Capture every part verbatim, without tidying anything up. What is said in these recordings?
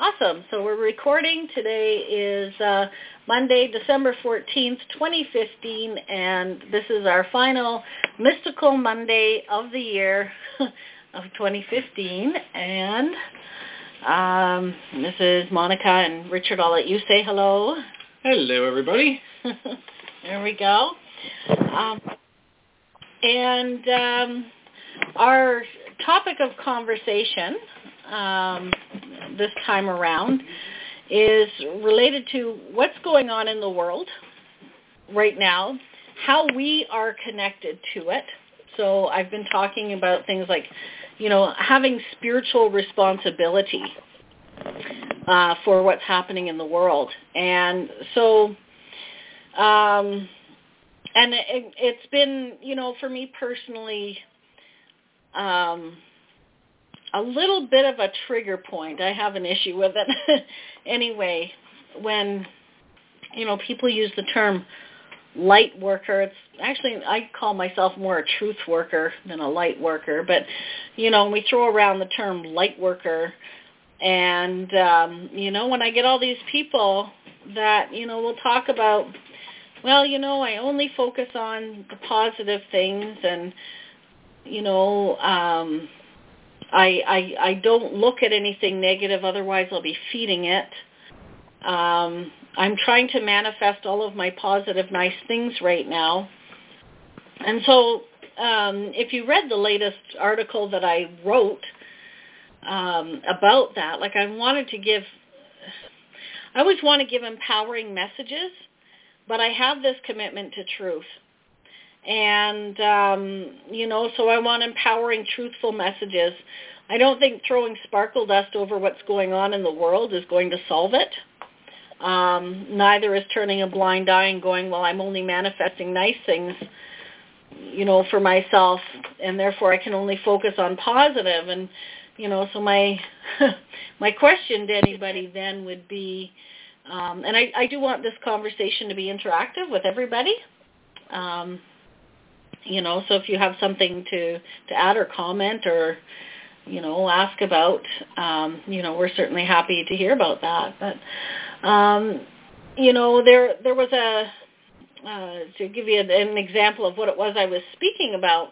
Awesome. So we're recording. Today is uh, Monday, December fourteenth, twenty fifteen, and this is our final Mystical Monday of the year of twenty fifteen. And um, this is Monica and Richard. I'll let you say hello. Hello, everybody. There we go. Um, and um, our topic of conversation um, this time around is related to what's going on in the world right now, how we are connected to it. So I've been talking about things like, you know, having spiritual responsibility uh, for what's happening in the world. And so, um, and it, it's been, you know, for me personally, um, a little bit of a trigger point. I have an issue with it anyway. When, you know, people use the term light worker, it's actually, I call myself more a truth worker than a light worker. But, you know, we throw around the term light worker. And, um, you know, when I get all these people that, you know, will talk about, well, you know, I only focus on the positive things and, you know, um, I, I I don't look at anything negative, otherwise I'll be feeding it. Um, I'm trying to manifest all of my positive, nice things right now. And so um, if you read the latest article that I wrote um, about that, like I wanted to give, I always want to give empowering messages, but I have this commitment to truth. And, um, you know, so I want empowering, truthful messages. I don't think throwing sparkle dust over what's going on in the world is going to solve it. Um, neither is turning a blind eye and going, well, I'm only manifesting nice things, you know, for myself, and therefore I can only focus on positive. And, you know, so my my question to anybody then would be, um, and I, I do want this conversation to be interactive with everybody. Um, You know, so if you have something to, to add or comment or, you know, ask about, um, you know, we're certainly happy to hear about that. But, um, you know, there there was a, uh, to give you an example of what it was I was speaking about,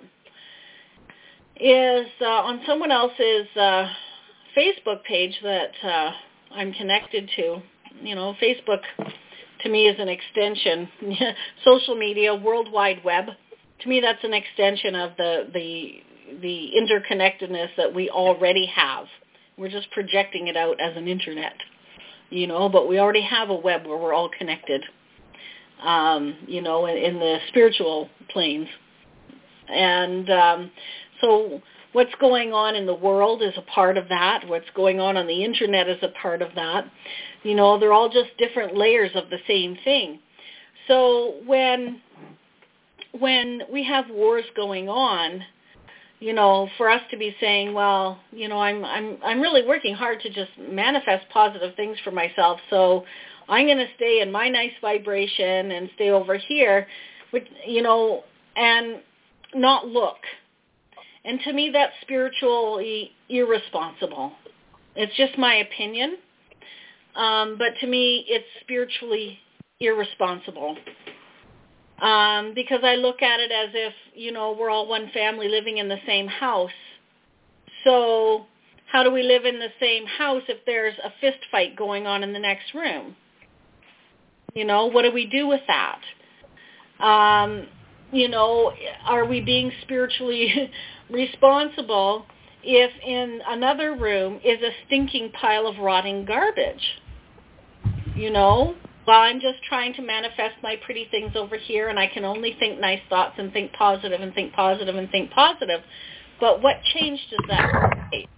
is uh, on someone else's uh, Facebook page that uh, I'm connected to. You know, Facebook to me is an extension, social media, World Wide Web. To me, that's an extension of the, the the interconnectedness that we already have. We're just projecting it out as an internet, you know, but we already have a web where we're all connected, um, you know, in, in the spiritual planes. And um, so what's going on in the world is a part of that. What's going on on the internet is a part of that. You know, they're all just different layers of the same thing. So when... when we have wars going on, you know, for us to be saying, well, you know, I'm I'm I'm really working hard to just manifest positive things for myself, so I'm going to stay in my nice vibration and stay over here, with, you know, and not look. And to me, that's spiritually irresponsible. It's just my opinion, um, but to me, it's spiritually irresponsible. Um, because I look at it as if, you know, we're all one family living in the same house. So how do we live in the same house if there's a fist fight going on in the next room? You know, what do we do with that? Um, you know, are we being spiritually responsible if in another room is a stinking pile of rotting garbage? You know? Well, I'm just trying to manifest my pretty things over here, and I can only think nice thoughts and think positive and think positive and think positive. But what change does that create?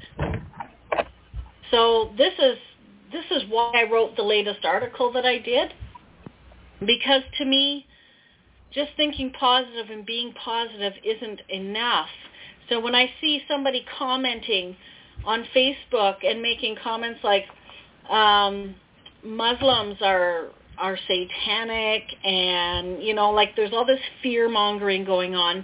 So this is this is why I wrote the latest article that I did, because to me, just thinking positive and being positive isn't enough. So when I see somebody commenting on Facebook and making comments like, um, Muslims are are satanic, and, you know, like there's all this fear-mongering going on.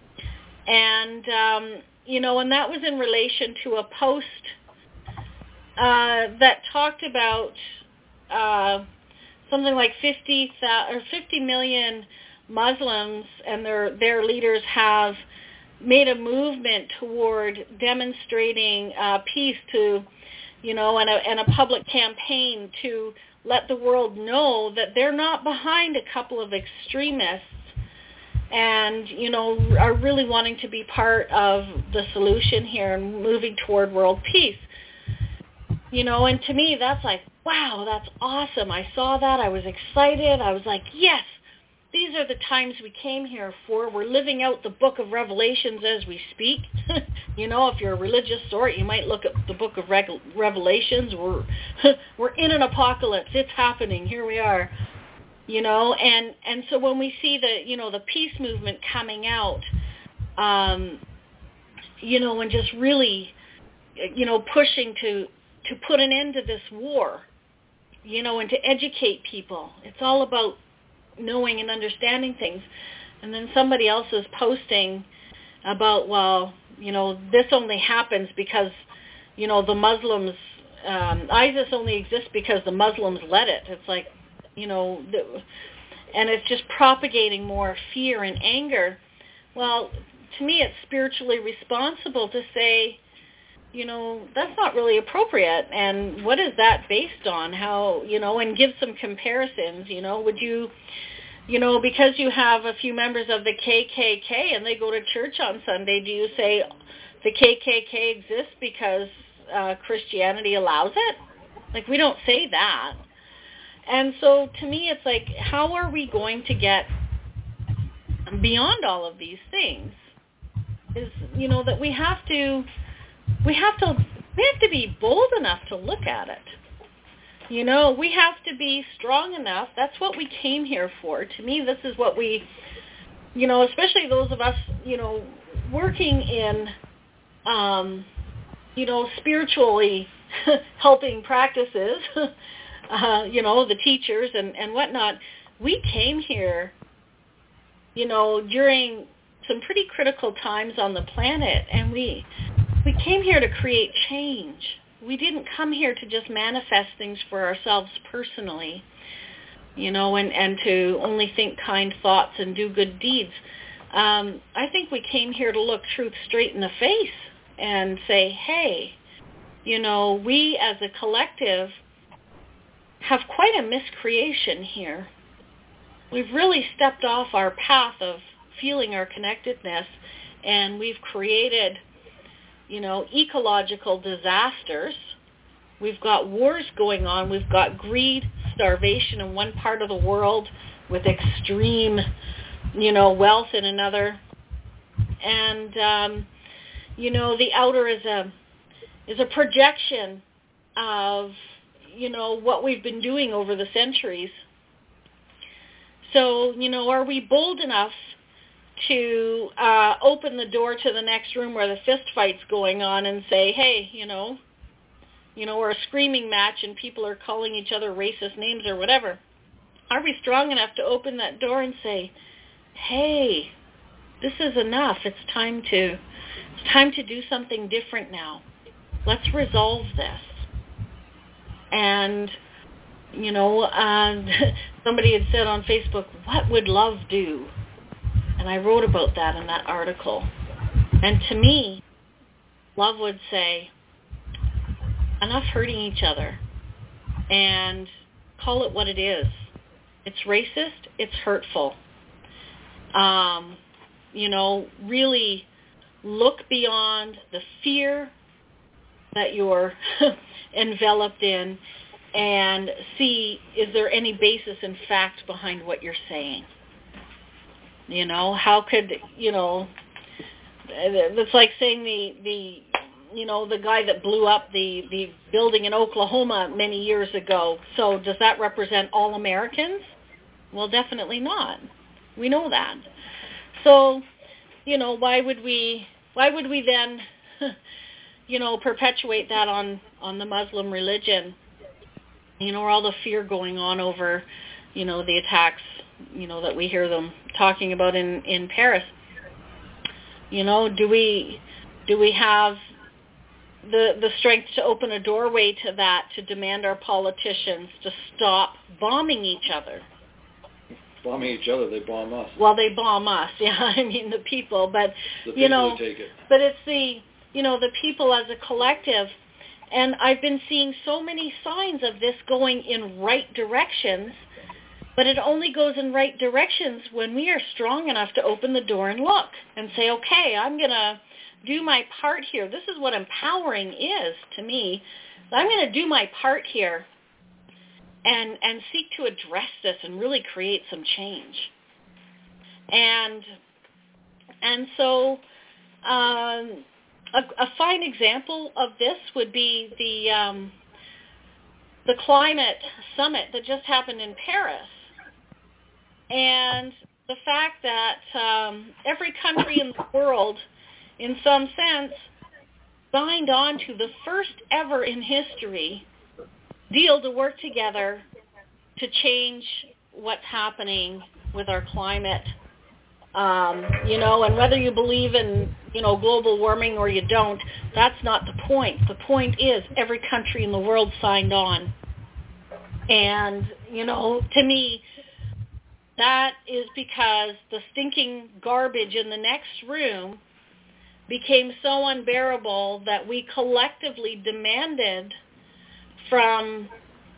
And, um, you know, and that was in relation to a post uh, that talked about uh, something like fifty or fifty million Muslims and their their leaders have made a movement toward demonstrating uh, peace to, you know, and a, and a public campaign to let the world know that they're not behind a couple of extremists and, you know, are really wanting to be part of the solution here and moving toward world peace. You know, and to me, that's like, wow, that's awesome. I saw that. I was excited. I was like, yes, these are the times we came here for. We're living out the book of Revelations as we speak. You know, if you're a religious sort, you might look at the book of Reg- Revelations. We're, we're in an apocalypse. It's happening. Here we are. You know, and, and so when we see the, you know, the peace movement coming out, um, you know, and just really, you know, pushing to, to put an end to this war, you know, and to educate people. It's all about knowing and understanding things. And then somebody else is posting about, well, you know, this only happens because, you know, the Muslims, um, ISIS only exists because the Muslims let it. It's like, you know, the, and it's just propagating more fear and anger. Well, to me, it's spiritually responsible to say, you know, that's not really appropriate. And what is that based on? How, you know, and give some comparisons, you know, would you, you know, because you have a few members of the K K K and they go to church on Sunday, do you say the K K K exists because uh, Christianity allows it? Like, we don't say that. And so to me, it's like, how are we going to get beyond all of these things? Is, you know, that we have to, we have to, we have to be bold enough to look at it. You know, we have to be strong enough. That's what we came here for. To me, this is what we, you know, especially those of us, you know, working in, um, you know, spiritually helping practices, uh, you know, the teachers and, and whatnot. We came here, you know, during some pretty critical times on the planet, and we we came here to create change. We didn't come here to just manifest things for ourselves personally, you know, and, and to only think kind thoughts and do good deeds. Um, I think we came here to look truth straight in the face and say, hey, you know, we as a collective have quite a miscreation here. We've really stepped off our path of feeling our connectedness, and we've created, you know, ecological disasters. We've got wars going on. We've got greed, starvation in one part of the world with extreme, you know, wealth in another. And, um, you know, the outer is a is a projection of, you know, what we've been doing over the centuries. So, you know, are we bold enough to uh, open the door to the next room where the fist fight's going on and say, hey, you know, you know, or a screaming match and people are calling each other racist names or whatever? Are we strong enough to open that door and say, hey, this is enough. It's time to, it's time to do something different now. Let's resolve this. And, you know, uh, somebody had said on Facebook, what would love do? And I wrote about that in that article. And to me, love would say, enough hurting each other, and call it what it is. It's racist. It's hurtful. Um, you know, really look beyond the fear that you're enveloped in and see, is there any basis in fact behind what you're saying? You know, how could, you know, it's like saying the, the you know, the guy that blew up the, the building in Oklahoma many years ago. So does that represent all Americans? Well, definitely not. We know that. So, you know, why would we, why would we then, you know, perpetuate that on, on the Muslim religion? You know, or all the fear going on over, you know, the attacks, you know, that we hear them talking about in, in Paris. You know, do we do we have the, the strength to open a doorway to that, to demand our politicians to stop bombing each other. Bombing each other, they bomb us. Well, they bomb us, yeah, I mean the people, but, the you people know, who take it. But it's the, you know, the people as a collective, and I've been seeing so many signs of this going in right directions, but it only goes in right directions when we are strong enough to open the door and look and say, okay, I'm going to do my part here. This is what empowering is to me. I'm going to do my part here and and seek to address this and really create some change. And and so um, a, a fine example of this would be the um, the climate summit that just happened in Paris. And the fact that um, every country in the world, in some sense, signed on to the first ever in history deal to work together to change what's happening with our climate. Um, you know, and whether you believe in, you know, global warming or you don't, that's not the point. The point is every country in the world signed on. And, you know, to me, that is because the stinking garbage in the next room became so unbearable that we collectively demanded from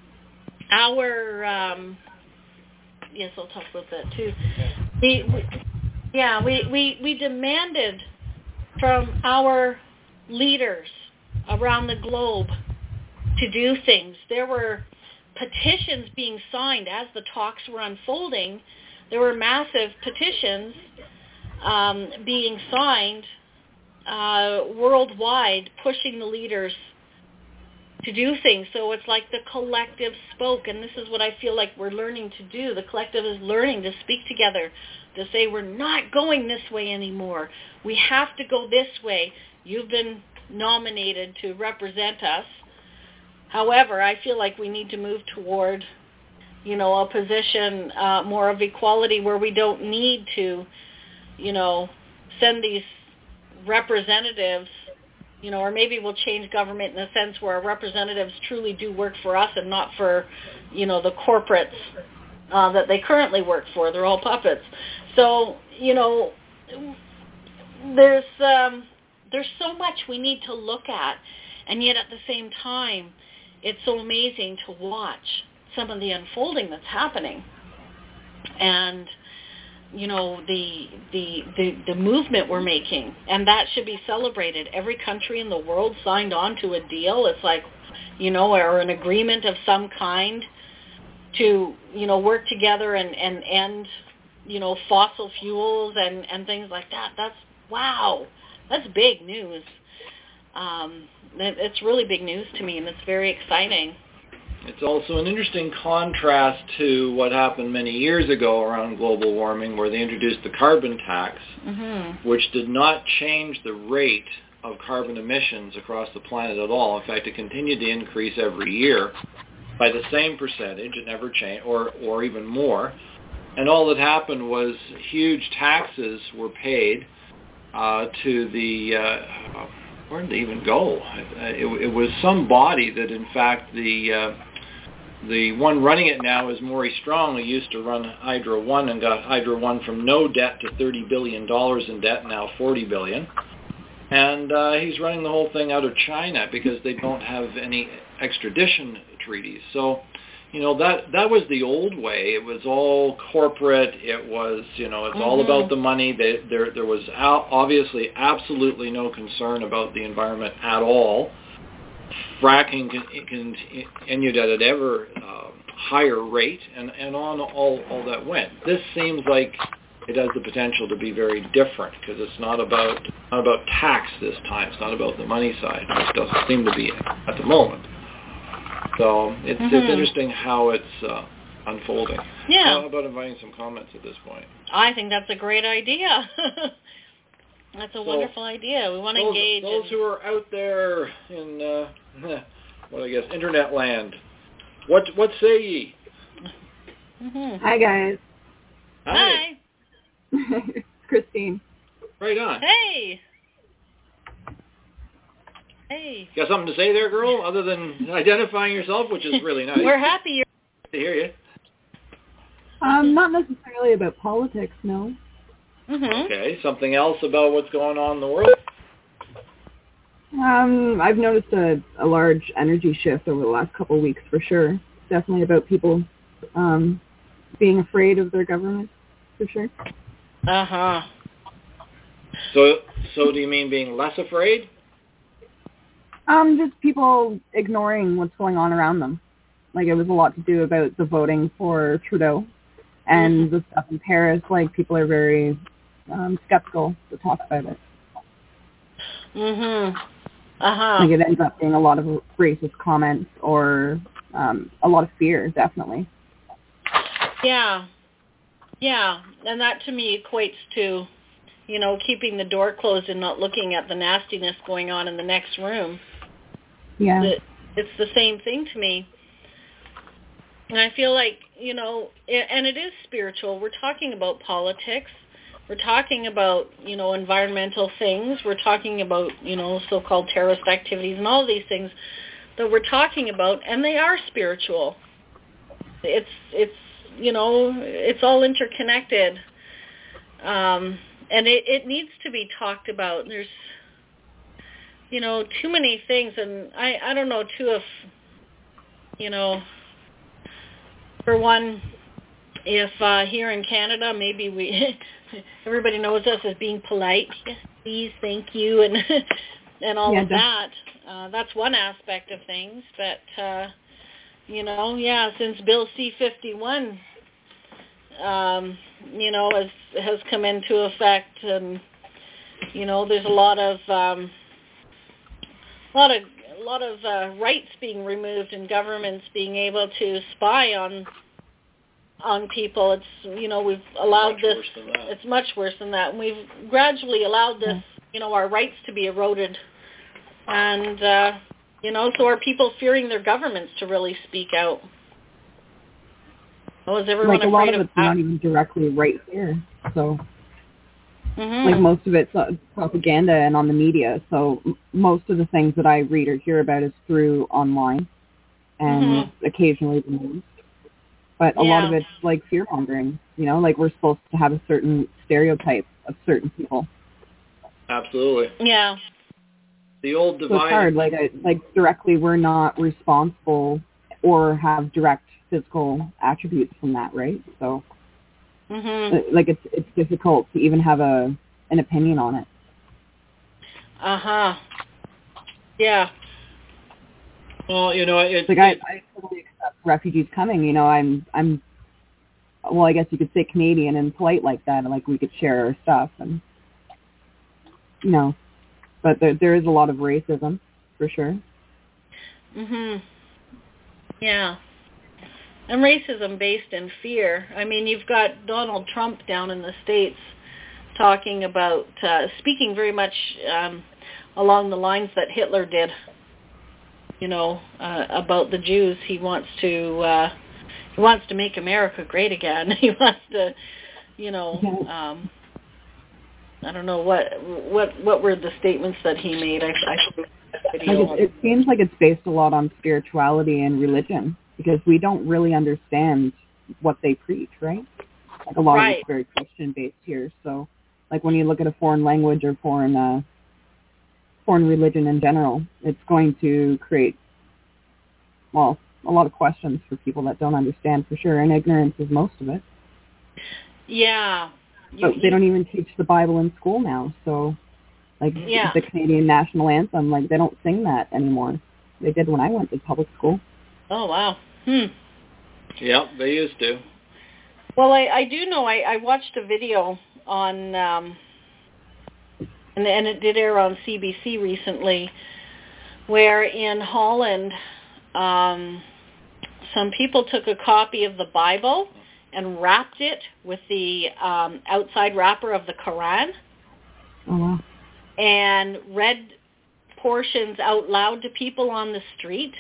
our, um, yes, I'll talk about that too. We, we, yeah, we, we, we demanded from our leaders around the globe to do things. There were petitions being signed as the talks were unfolding. There were massive petitions um, being signed uh, worldwide, pushing the leaders to do things. So it's like the collective spoke, and this is what I feel like we're learning to do. The collective is learning to speak together, to say we're not going this way anymore. We have to go this way. You've been nominated to represent us. However, I feel like we need to move toward, you know, a position uh, more of equality where we don't need to, you know, send these representatives, you know, or maybe we'll change government in the sense where our representatives truly do work for us and not for, you know, the corporates uh, that they currently work for. They're all puppets. So, you know, there's um, there's so much we need to look at, and yet at the same time, it's so amazing to watch some of the unfolding that's happening. And, you know, the, the the the movement we're making, and that should be celebrated. Every country in the world signed on to a deal. It's like, you know, or an agreement of some kind to, you know, work together and, and end, you know, fossil fuels and, and things like that. That's, wow, that's big news. Um, it's really big news to me, and it's very exciting. It's also an interesting contrast to what happened many years ago around global warming, where they introduced the carbon tax, mm-hmm. which did not change the rate of carbon emissions across the planet at all. In fact, it continued to increase every year by the same percentage. It never changed, or, or even more. And all that happened was huge taxes were paid uh, to the... Uh, where did they even go? It, it, it was some body that, in fact, the uh, the one running it now is Maury Strong, who used to run Hydro One and got Hydro One from no debt to thirty billion dollars in debt, now forty billion dollars. And uh, he's running the whole thing out of China because they don't have any extradition treaties. So, you know, that that was the old way. It was all corporate. It was, you know, it's mm-hmm. all about the money. They, there there was obviously absolutely no concern about the environment at all. Fracking continued at an ever uh, higher rate, and, and on all, all that went. This seems like it has the potential to be very different, because it's not about not about tax this time. It's not about the money side, which doesn't seem to be at the moment. So it's, mm-hmm. it's interesting how it's uh, unfolding. Yeah. How about inviting some comments at this point? I think that's a great idea. That's a so wonderful idea. We want to those, engage. Those in... who are out there in, uh, what I guess, internet land, what what say ye? Mm-hmm. Hi, guys. Hi. Christine. Right on. Hey. Hey. Got something to say there, girl, other than identifying yourself, which is really nice. We're happy you're to hear you. Um, not necessarily about politics, no. Mm-hmm. Okay, something else about what's going on in the world? Um, I've noticed a, a large energy shift over the last couple of weeks, for sure. Definitely about people um, being afraid of their government, for sure. Uh-huh. So, so do you mean being less afraid? Um, just people ignoring what's going on around them. Like, it was a lot to do about the voting for Trudeau and mm-hmm. the stuff in Paris. Like, people are very um, skeptical to talk about it. Mm-hmm. Uh-huh. Like, it ends up being a lot of racist comments or um, a lot of fear, definitely. Yeah. Yeah. And that, to me, equates to, you know, keeping the door closed and not looking at the nastiness going on in the next room. Yeah. It's the same thing to me. And I feel like, you know, and it is spiritual. We're talking about politics. We're talking about, you know, environmental things. We're talking about, you know, so-called terrorist activities and all of these things that we're talking about, and they are spiritual. It's, it's you know, it's all interconnected. Um, and it, it needs to be talked about. There's, you know, too many things, and I, I don't know, too, if, you know, for one, if uh, here in Canada, maybe we, everybody knows us as being polite, yes, please, thank you, and and all yeah, of that. Uh, that's one aspect of things, but, uh, you know, yeah, since Bill C fifty-one, um, you know, has, has come into effect, and, you know, there's a lot of, um, a lot of, a lot of uh, rights being removed and governments being able to spy on on people. It's, you know, we've allowed much this, worse than that. It's much worse than that. And we've gradually allowed this, you know, our rights to be eroded. And, uh, you know, so are people fearing their governments to really speak out? Well, is everyone like a lot afraid of of it's that? not even directly right here. So, Mm-hmm. like, most of it's uh, propaganda and on the media. So m- most of the things that I read or hear about is through online and Mm-hmm. occasionally the news. But a Yeah. lot of it's like fear-mongering, you know, like we're supposed to have a certain stereotype of certain people. Absolutely. Yeah. The old So divide. it's hard, like, I, like directly we're not responsible or have direct physical attributes from that, right? So, Mm-hmm. like, it's it's difficult to even have a an opinion on it. Uh-huh. Yeah. Well, you know, it's like I, I totally accept refugees coming. You know, I'm I'm well, I guess you could say Canadian and polite like that, and like we could share our stuff, and you know, but there there is a lot of racism for sure. Mhm. Yeah. And racism based in fear. I mean, you've got Donald Trump down in the States talking about, uh, speaking very much um, along the lines that Hitler did, you know, uh, about the Jews. He wants to, uh, he wants to make America great again. He wants to, you know, um, I don't know what, what, what were the statements that he made. I, I like it, it seems like it's based a lot on spirituality and religion, because we don't really understand what they preach, right? Like a lot right. of it's very Christian-based here. So, like when you look at a foreign language or foreign uh, foreign religion in general, it's going to create, well, a lot of questions for people that don't understand for sure, and ignorance is most of it. Yeah. You, but they don't even teach the Bible in school now, so, like, yeah. the Canadian national anthem, like, they don't sing that anymore. They did when I went to public school. Oh, wow. Hmm. Yeah, they used to. Well, I, I do know. I, I watched a video on, um, and, and it did air on C B C recently, where in Holland, um, some people took a copy of the Bible and wrapped it with the um, outside wrapper of the Quran. Oh, wow. And read portions out loud to people on the street,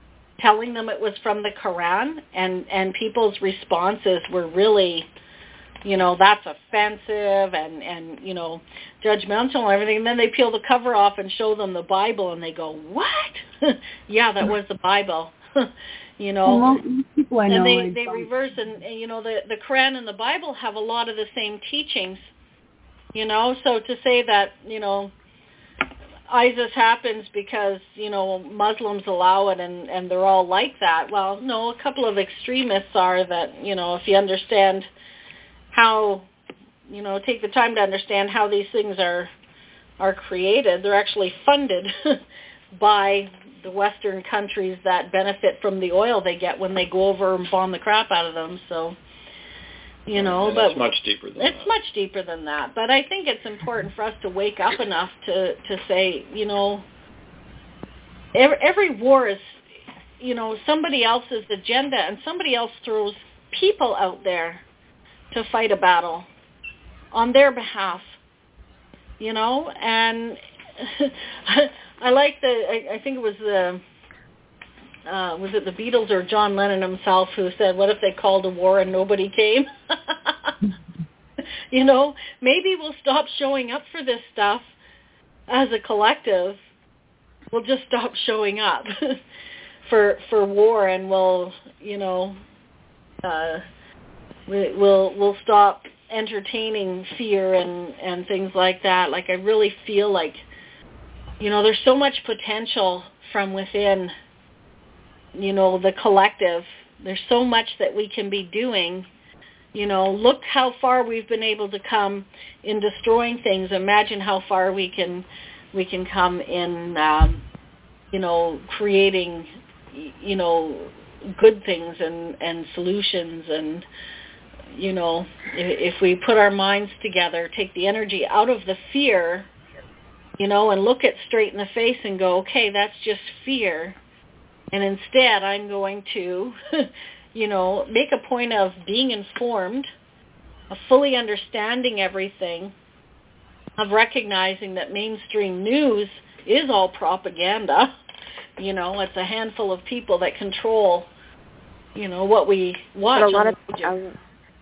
telling them it was from the Quran, and, and people's responses were really you know, that's offensive and, and, you know, judgmental and everything. And then they peel the cover off and show them the Bible and they go, what? Yeah, that was the Bible. You know, well, people I know, and they, like, they reverse and, and, you know, the, the Quran and the Bible have a lot of the same teachings, you know, so to say that, you know, ISIS happens because, you know, Muslims allow it and, and they're all like that. Well, no, a couple of extremists are that, you know, if you understand how, you know, take the time to understand how these things are are created, they're actually funded by the Western countries that benefit from the oil they get when they go over and bomb the crap out of them. So, you know, and but it's much deeper than it's that. much deeper than that. But I think it's important for us to wake up enough to, to say, you know, every, every war is, you know, somebody else's agenda, and somebody else throws people out there to fight a battle on their behalf, you know, and I like the, I, I think it was the, uh, was it the Beatles or John Lennon himself who said, what if they called a war and nobody came? You know, maybe we'll stop showing up for this stuff as a collective. We'll just stop showing up for for war, and we'll, you know, uh, we, we'll we'll stop entertaining fear and, and things like that. Like, I really feel like, you know, there's so much potential from within, you know, the collective. There's so much that we can be doing. You know, look how far we've been able to come in destroying things. Imagine how far we can we can come in, um, you know, creating, you know, good things and, and solutions. And, you know, if, if we put our minds together, take the energy out of the fear, you know, and look it straight in the face and go, okay, that's just fear. And instead I'm going to, you know, make a point of being informed, of fully understanding everything, of recognizing that mainstream news is all propaganda. You know, it's a handful of people that control, you know, what we watch. But a lot of, um,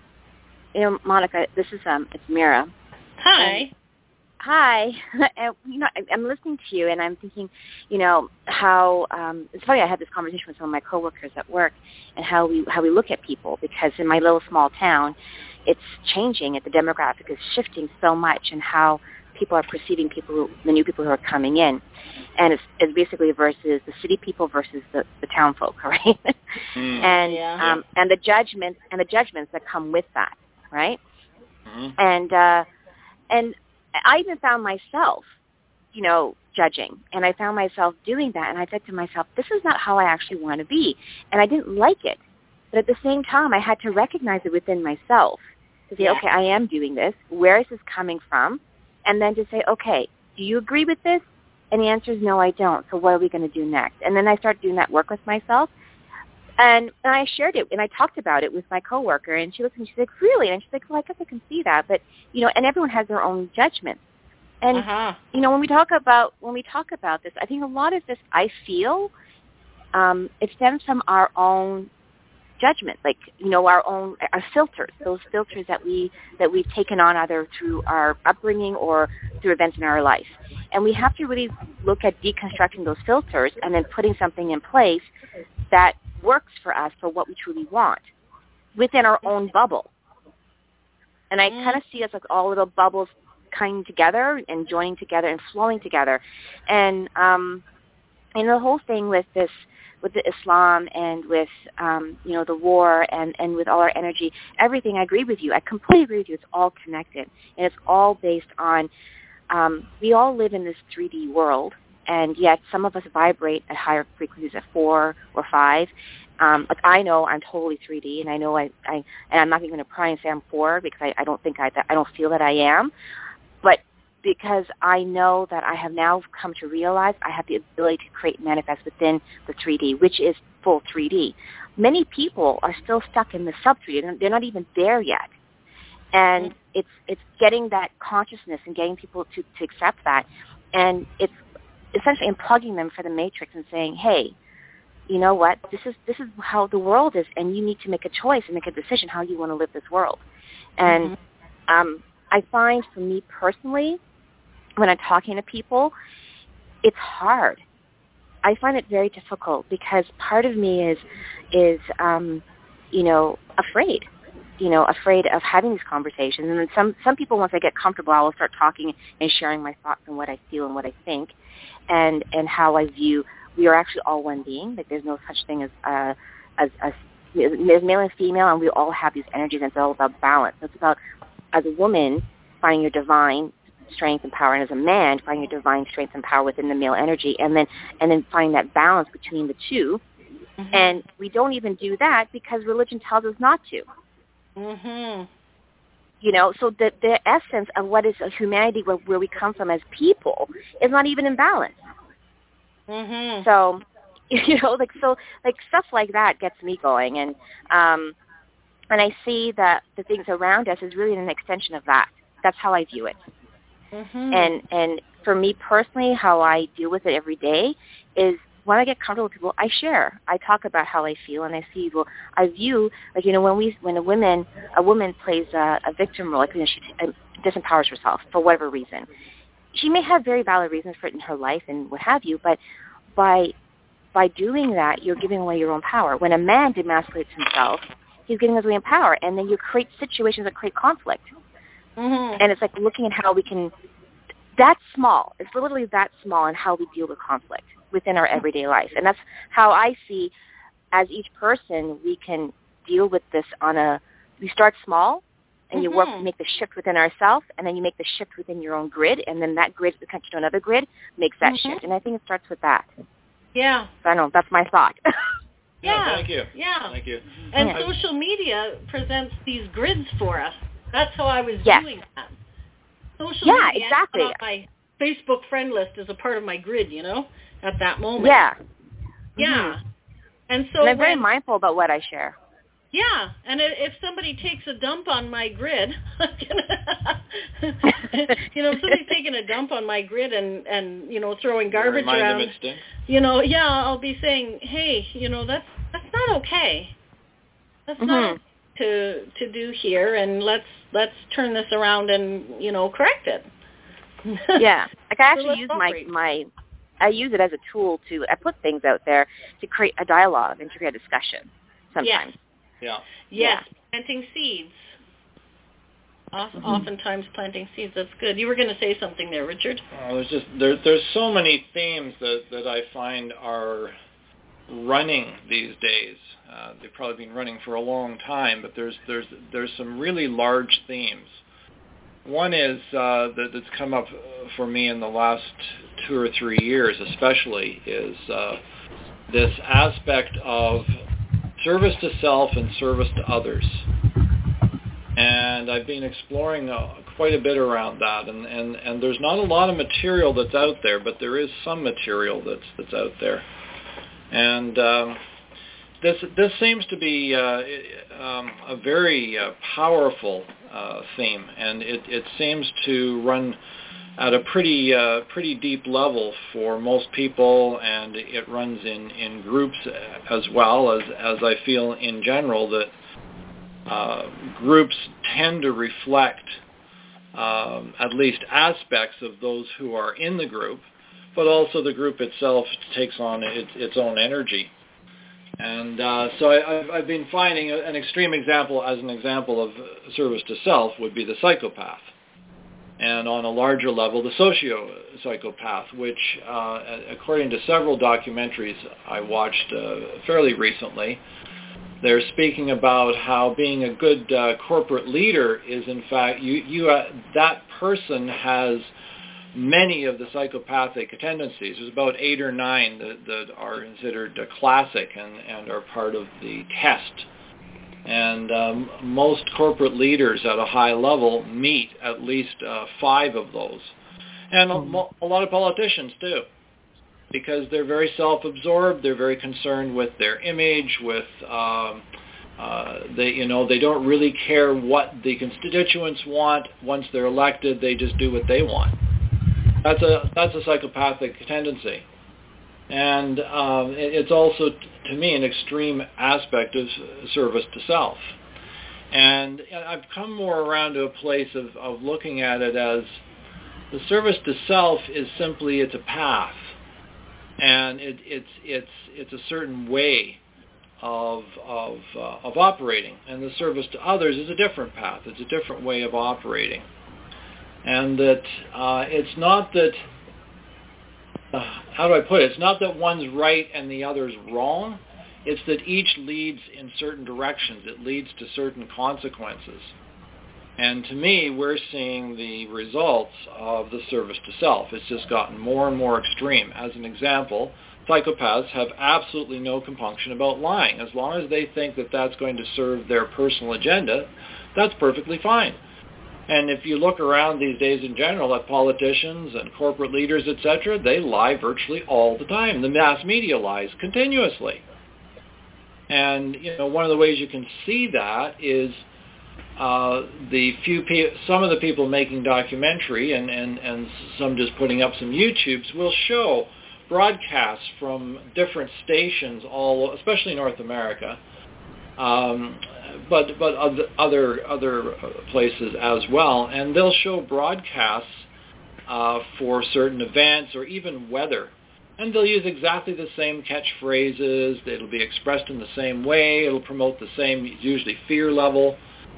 you know, Monica, this is, um, it's Mira. Hi. And, hi. And, you know, I'm listening to you, and I'm thinking, you know, how um, it's funny. I had this conversation with some of my coworkers at work, and how we how we look at people, because in my little small town, it's changing. The demographic is shifting so much, and how people are perceiving people, who, the new people who are coming in, and it's, it's basically versus the city people versus the, the town folk, right? Mm. and Yeah. um, and the judgments and the judgments that come with that, right? Mm-hmm. And uh, and I even found myself, you know, judging, and I found myself doing that, and I said to myself, this is not how I actually want to be, and I didn't like it. But at the same time, I had to recognize it within myself to say, Yeah. okay, I am doing this. Where is this coming from? And then to say, okay, do you agree with this? And the answer is no, I don't. So what are we going to do next? And then I started doing that work with myself. And, and I shared it, and I talked about it with my coworker, and she looked at me, she's like, really? And she's like, well, I guess I can see that. But, you know, and everyone has their own judgment. And, Uh-huh. you know, when we talk about when we talk about this, I think a lot of this, I feel, um, it stems from our own judgment, like, you know, our own, our filters, those filters that we that we've taken on either through our upbringing or through events in our life. And we have to really look at deconstructing those filters and then putting something in place that works for us for what we truly want within our own bubble. And I kind of see us like all little bubbles coming together and joining together and flowing together. And um, and the whole thing with this, with the Islam and with, um, you know, the war and, and with all our energy, everything, I agree with you. I completely agree with you. It's all connected. And it's all based on, um, we all live in this three D world, and yet some of us vibrate at higher frequencies at four or five. Um, like I know I'm totally three D, and I know I, I and I'm not even going to pry and say I'm four, because I, I don't think I, I don't feel that I am. But because I know that I have now come to realize I have the ability to create and manifest within the three D, which is full three D. Many people are still stuck in the sub three D. They're not even there yet. And it's it's getting that consciousness and getting people to, to accept that. And it's essentially unplugging them for the matrix and saying, hey, you know what, this is this is how the world is, and you need to make a choice and make a decision how you want to live this world. And mm-hmm. um, I find for me personally, when I'm talking to people, it's hard. I find it very difficult because part of me is, is um, you know, afraid. You know, afraid of having these conversations. And then some, some people, once I get comfortable, I will start talking and sharing my thoughts and what I feel and what I think and, and how I view we are actually all one being. Like there's no such thing as, uh, as, as there's male and female, and we all have these energies, and it's all about balance. It's about, as a woman, finding your divine strength and power, and as a man, finding your divine strength and power within the male energy, and then and then finding that balance between the two. Mm-hmm. And we don't even do that because religion tells us not to. Mm-hmm. You know, so the the essence of what is a humanity, where, where we come from as people, is not even in balance. Mm-hmm. So, you know, like so, like stuff like that gets me going, and um, and I see that the things around us is really an extension of that. That's how I view it. Mm-hmm. And and for me personally, how I deal with it every day is when I get comfortable with people, I share. I talk about how I feel, and I see. Well, I view like you know when we when a woman a woman plays a, a victim role, like you know she uh, disempowers herself for whatever reason. She may have very valid reasons for it in her life and what have you, but by by doing that, you're giving away your own power. When a man demasculates himself, he's giving away power, and then you create situations that create conflict. Mm-hmm. And it's like looking at how we can. That's small. It's literally that small in how we deal with conflict within our everyday life. And that's how I see, as each person, we can deal with this on a, we start small, and you mm-hmm. work, make the shift within ourselves, and then you make the shift within your own grid, and then that grid connected to another grid makes that mm-hmm. shift. And I think it starts with that. Yeah. So I don't know. That's my thought. Yeah. No, thank you. Yeah. Thank you. And yeah. social media presents these grids for us. That's how I was yes. doing that. Social yeah, media exactly. on my Facebook friend list is a part of my grid, you know, at that moment. Yeah. Yeah. Mm-hmm. And so and I'm very when, mindful about what I share. Yeah, and if somebody takes a dump on my grid, you know, if somebody's taking a dump on my grid and, and you know, throwing garbage Remind around, them it stinks. you know, yeah, I'll be saying, hey, you know, that's that's not okay. That's mm-hmm. not to to do here, and let's let's turn this around and you know correct it. Yeah, like I So actually use my operate. my I use it as a tool to I put things out there to create a dialogue and to create a discussion. Sometimes. Yes. Yeah. Yes, yeah. planting seeds. Mm-hmm. Oftentimes planting seeds. That's good. You were going to say something there, Richard. Uh, there's just there, there's so many themes that, that I find are running these days. Uh, they've probably been running for a long time, but there's there's there's some really large themes. One is uh, that, that's come up for me in the last two or three years, especially, is uh, this aspect of service to self and service to others. And I've been exploring uh, quite a bit around that, and, and, and there's not a lot of material that's out there, but there is some material that's that's out there. And um, this this seems to be uh, um, a very uh, powerful uh, theme, and it, it seems to run at a pretty uh, pretty deep level for most people, and it runs in, in groups as well, as, as I feel in general that uh, groups tend to reflect um, at least aspects of those who are in the group, but also the group itself takes on its, its own energy. And uh, so I, I've, I've been finding an extreme example, as an example of service to self, would be the psychopath. And on a larger level, the socio-psychopath, which, uh, according to several documentaries I watched uh, fairly recently, they're speaking about how being a good uh, corporate leader is, in fact, you, you uh, that person has many of the psychopathic tendencies. There's about eight or nine that, that are considered uh, classic and, and are part of the test. And um, most corporate leaders at a high level meet at least uh, five of those. And a, a lot of politicians too, because they're very self-absorbed. They're very concerned with their image, with um, uh, they, you know, they don't really care what the constituents want. Once they're elected, they just do what they want. That's a that's a psychopathic tendency. And um, it, it's also, to me, an extreme aspect of service to self. And I've come more around to a place of, of looking at it as the service to self is simply, it's a path. And it, it's it's it's a certain way of of uh, of operating, and the service to others is a different path. It's a different way of operating, and that uh, it's not that. Uh, how do I put it? It's not that one's right and the other's wrong. It's that each leads in certain directions. It leads to certain consequences. And to me, we're seeing the results of the service to self. It's just gotten more and more extreme. As an example, psychopaths have absolutely no compunction about lying. As long as they think that that's going to serve their personal agenda, that's perfectly fine. And if you look around these days in general at politicians and corporate leaders, et cetera, they lie virtually all the time. The mass media lies continuously. And, you know, one of the ways you can see that is Uh, the few pe- some of the people making documentary and, and, and some just putting up some YouTubes will show broadcasts from different stations, all especially North America, um, but but other other other places as well, and they'll show broadcasts uh, for certain events or even weather, and they'll use exactly the same catchphrases. It'll be expressed in the same way. It'll promote the same, usually fear level.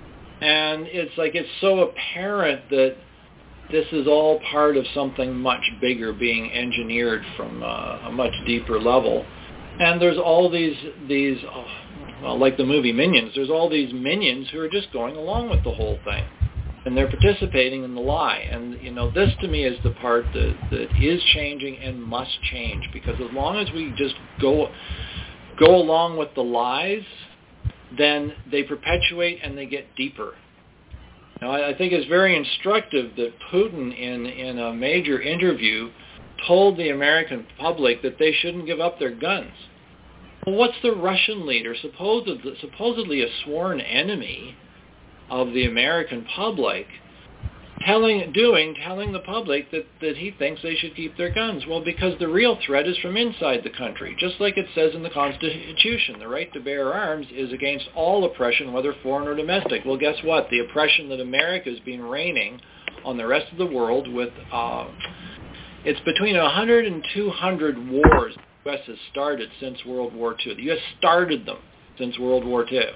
And it's like it's so apparent that this is all part of something much bigger being engineered from uh, a much deeper level. And there's all these, these oh, well, like the movie Minions, there's all these minions who are just going along with the whole thing. And they're participating in the lie. And, you know, this to me is the part that, that is changing and must change. Because as long as we just go go along with the lies, then they perpetuate and they get deeper. Now, I think it's very instructive that Putin, in, in a major interview, told the American public that they shouldn't give up their guns. Well, what's the Russian leader, supposedly, supposedly a sworn enemy of the American public, telling, doing, telling the public that, that he thinks they should keep their guns? Well, because the real threat is from inside the country. Just like it says in the Constitution, the right to bear arms is against all oppression, whether foreign or domestic. Well, guess what? The oppression that America has been reigning on the rest of the world with, uh, it's between one hundred and two hundred wars the U S has started since World War Two. The U S started them since World War Two.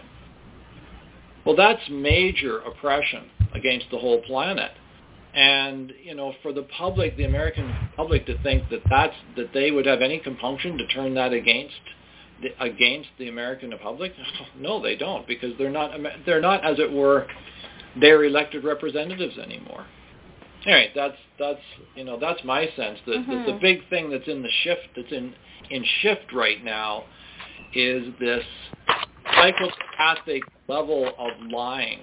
Well, that's major oppression against the whole planet. And, you know, for the public, the American public, to think that that's, that they would have any compunction to turn that against the, against the American public, no, they don't, because they're not, they're not, as it were, their elected representatives anymore. Anyway, that's, that's, you know, that's my sense. That, mm-hmm. that the big thing that's in the shift, that's in, in shift right now is this psychopathic level of lying.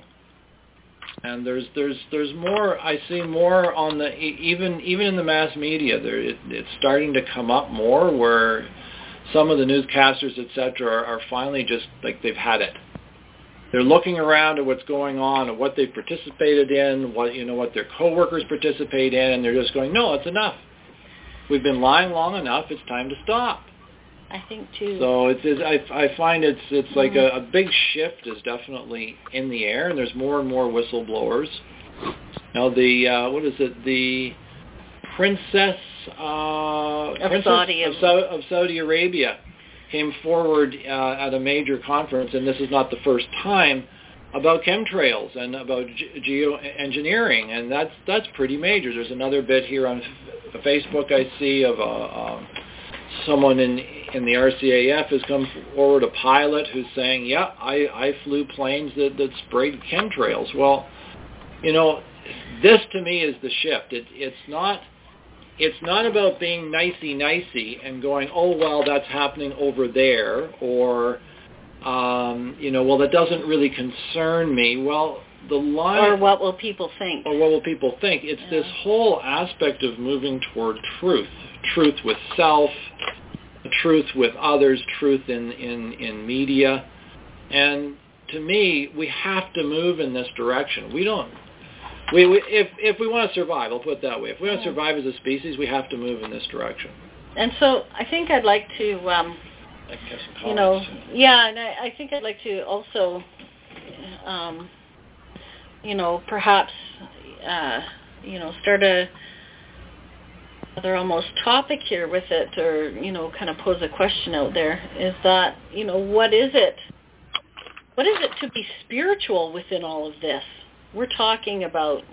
And there's there's there's more. I see more on the even even in the mass media. There it, it's starting to come up more where some of the newscasters, et cetera, are, are finally just like they've had it. They're looking around at what's going on, at what they've participated in, what you know what their coworkers participate in, and they're just going, no, it's enough. We've been lying long enough. It's time to stop. I think too. So it's, it's I I find it's it's like mm-hmm. a, a big shift is definitely in the air, and there's more and more whistleblowers. Now the uh, what is it? The princess, uh, of, princess Saudi. Of, of Saudi Arabia came forward uh, at a major conference, and this is not the first time, about chemtrails and about ge- geoengineering, and that's that's pretty major. There's another bit here on f- Facebook I see of a. a someone in in the R C A F has come forward, a pilot who's saying, yeah, I, I flew planes that, that sprayed chemtrails. Well, you know, this to me is the shift. It, it's not it's not about being nicey-nicey and going, oh, well, that's happening over there, or, um, you know, well, that doesn't really concern me. Well, the line... Or what will people think? Or what will people think? It's yeah. this whole aspect of moving toward truth. Truth with self, truth with others, truth in, in, in media. And to me, we have to move in this direction. We don't... We, we if if we want to survive, I'll put it that way. If we want to survive as a species, we have to move in this direction. And so I think I'd like to, um, you know, yeah, and I, I think I'd like to also um, you know, perhaps, uh, you know, start a another almost topic here with it, or, you know, kind of pose a question out there, is that, you know, what is it? What is it to be spiritual within all of this? We're talking about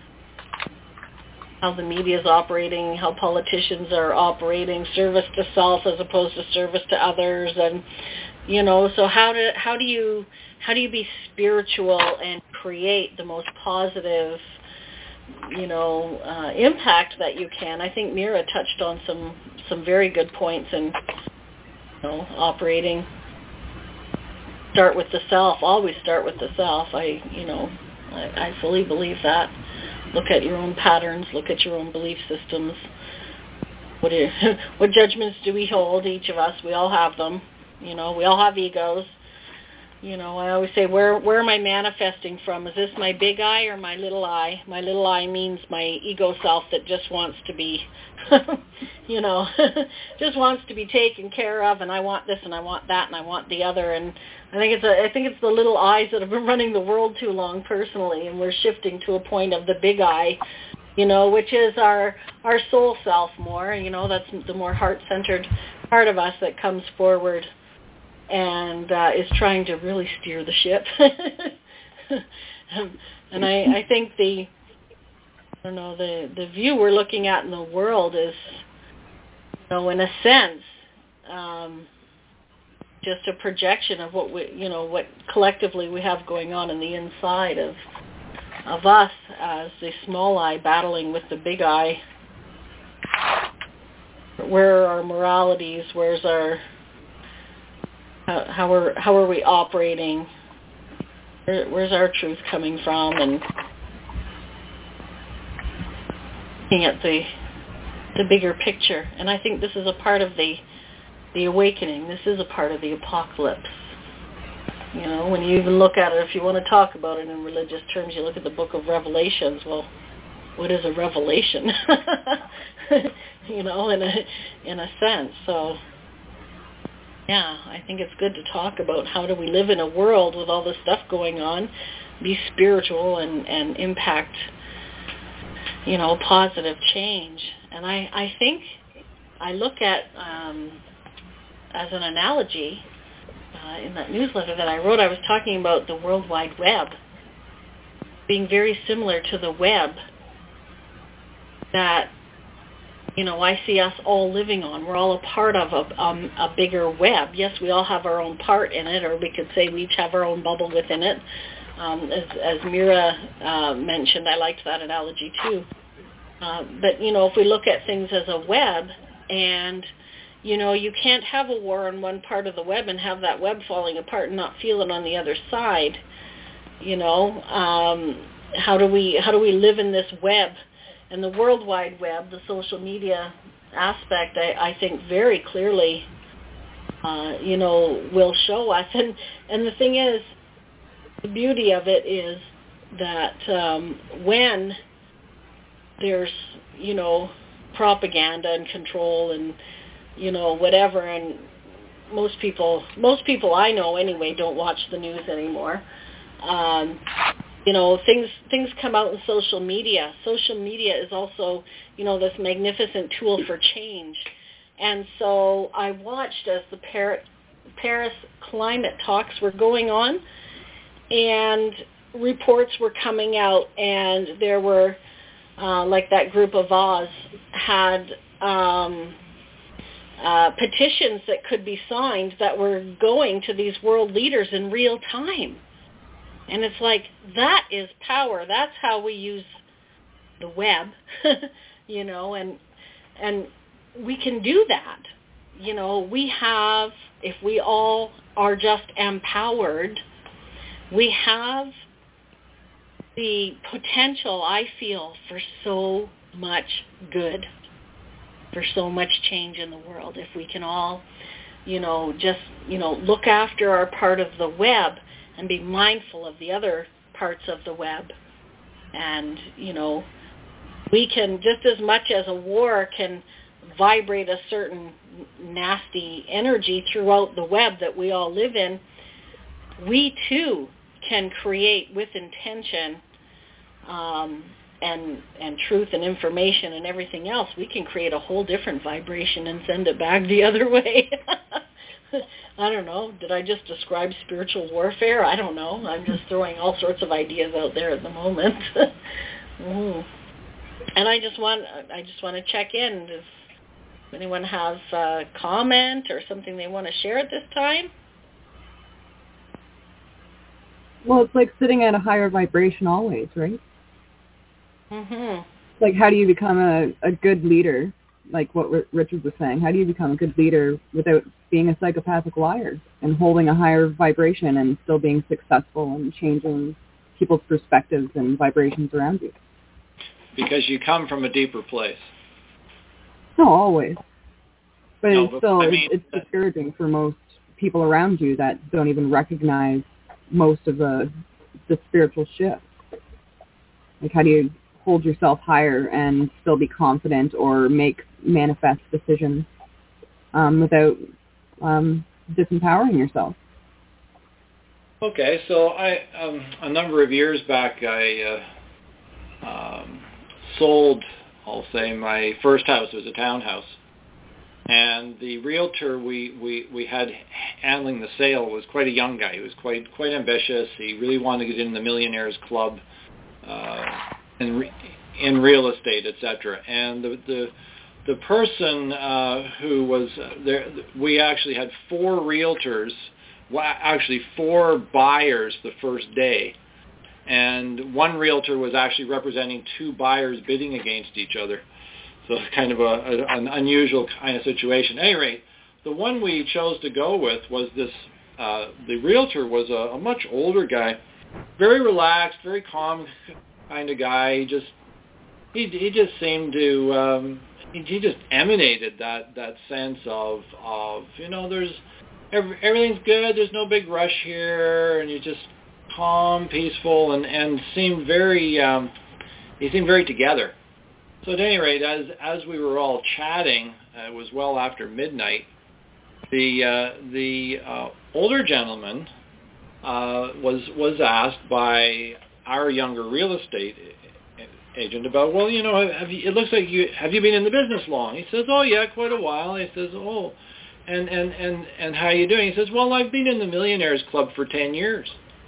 how the media is operating, how politicians are operating, service to self as opposed to service to others, and, you know, so how do how do you how do you be spiritual and create the most positive, you know, uh, impact that you can? I think Mira touched on some some very good points in, you know, operating. Start with the self. Always start with the self. I, you know, I, I fully believe that. Look at your own patterns. Look at your own belief systems. What do you, what judgments do we hold? Each of us. We all have them. You know, we all have egos. You know, I always say, where where am I manifesting from? Is this my big I or my little I? My little I means my ego self that just wants to be, you know, just wants to be taken care of, and I want this and I want that and I want the other. And I think it's a, I think it's the little I's that have been running the world too long personally, and we're shifting to a point of the big I, you know, which is our our soul self more. You know, that's the more heart-centered part of us that comes forward and uh, is trying to really steer the ship. And I, I think the, I don't know, the, the view we're looking at in the world is, you know, in a sense, um, just a projection of what we, you know, what collectively we have going on in the inside of of us as the small I battling with the big I. Where are our moralities? Where's our How, how are how are we operating? Where, where's our truth coming from? And looking at the the bigger picture. And I think this is a part of the the awakening. This is a part of the apocalypse. You know, when you even look at it, if you want to talk about it in religious terms, you look at the book of Revelations. Well, what is a revelation? You know, in a in a sense. So. Yeah, I think it's good to talk about how do we live in a world with all this stuff going on, be spiritual and, and impact, you know, positive change. And I, I think I look at, um, as an analogy, uh, in that newsletter that I wrote, I was talking about the World Wide Web being very similar to the web that, you know, I see us all living on. We're all a part of a, um, a bigger web. Yes, we all have our own part in it, or we could say we each have our own bubble within it. Um, as, as Mira uh, mentioned, I liked that analogy too. Uh, but, you know, if we look at things as a web, and, you know, you can't have a war on one part of the web and have that web falling apart and not feel it on the other side. You know, um, how do we how do we live in this web? And the World Wide Web, the social media aspect, I, I think very clearly, uh, you know, will show us. And, and the thing is, the beauty of it is that um, when there's, you know, propaganda and control and, you know, whatever, and most people, most people I know anyway don't watch the news anymore. Um, You know, things things come out in social media. Social media is also, you know, this magnificent tool for change. And so I watched as the Paris, Paris climate talks were going on, and reports were coming out, and there were, uh, like that group of Oz had um, uh, petitions that could be signed that were going to these world leaders in real time. And it's like, that is power. That's how we use the web, you know, and and we can do that. You know, we have, if we all are just empowered, we have the potential, I feel, for so much good, for so much change in the world. If we can all, you know, just, you know, look after our part of the web and be mindful of the other parts of the web. And, you know, we can, just as much as a war can vibrate a certain nasty energy throughout the web that we all live in, we too can create with intention um, and and truth and information and everything else, we can create a whole different vibration and send it back the other way. I don't know. Did I just describe spiritual warfare? I don't know. I'm just throwing all sorts of ideas out there at the moment. mm. And I just want I just want to check in. Does anyone have a comment or something they want to share at this time? Well, it's like sitting at a higher vibration always, right? Mhm. Like, how do you become a, a good leader? Like what R- Richard was saying, how do you become a good leader without being a psychopathic liar and holding a higher vibration and still being successful and changing people's perspectives and vibrations around you? Because you come from a deeper place. No, always. But no, it's but, still, I mean, it's, it's discouraging for most people around you that don't even recognize most of the the spiritual shifts. Like, how do you hold yourself higher and still be confident or make manifest decisions um, without um, disempowering yourself? Okay, so I um, a number of years back, I uh, um, sold, I'll say, my first house. It was a townhouse. And the realtor we, we, we had handling the sale was quite a young guy. He was quite quite ambitious. He really wanted to get in the Millionaires Club uh, in re, in real estate, et cetera. And the the the person uh, who was there, we actually had four realtors, well, actually four buyers the first day, and one realtor was actually representing two buyers bidding against each other. So it's kind of a, a, an unusual kind of situation. At any rate, the one we chose to go with was this, uh, the realtor was a, a much older guy, very relaxed, very calm kind of guy. He just, he, he just seemed to, um, he, he just emanated that, that sense of, of, you know, there's, every, everything's good, there's no big rush here, and you just calm, peaceful, and, and seemed very, um, he seemed very together. So at any rate, as as we were all chatting, uh, it was well after midnight. The uh, the uh, older gentleman uh, was was asked by our younger real estate agent about, well, you know, have you, it looks like you have you been in the business long? He says, oh yeah, quite a while. He says, oh, and and and and how are you doing? He says, well, I've been in the Millionaires Club for ten years.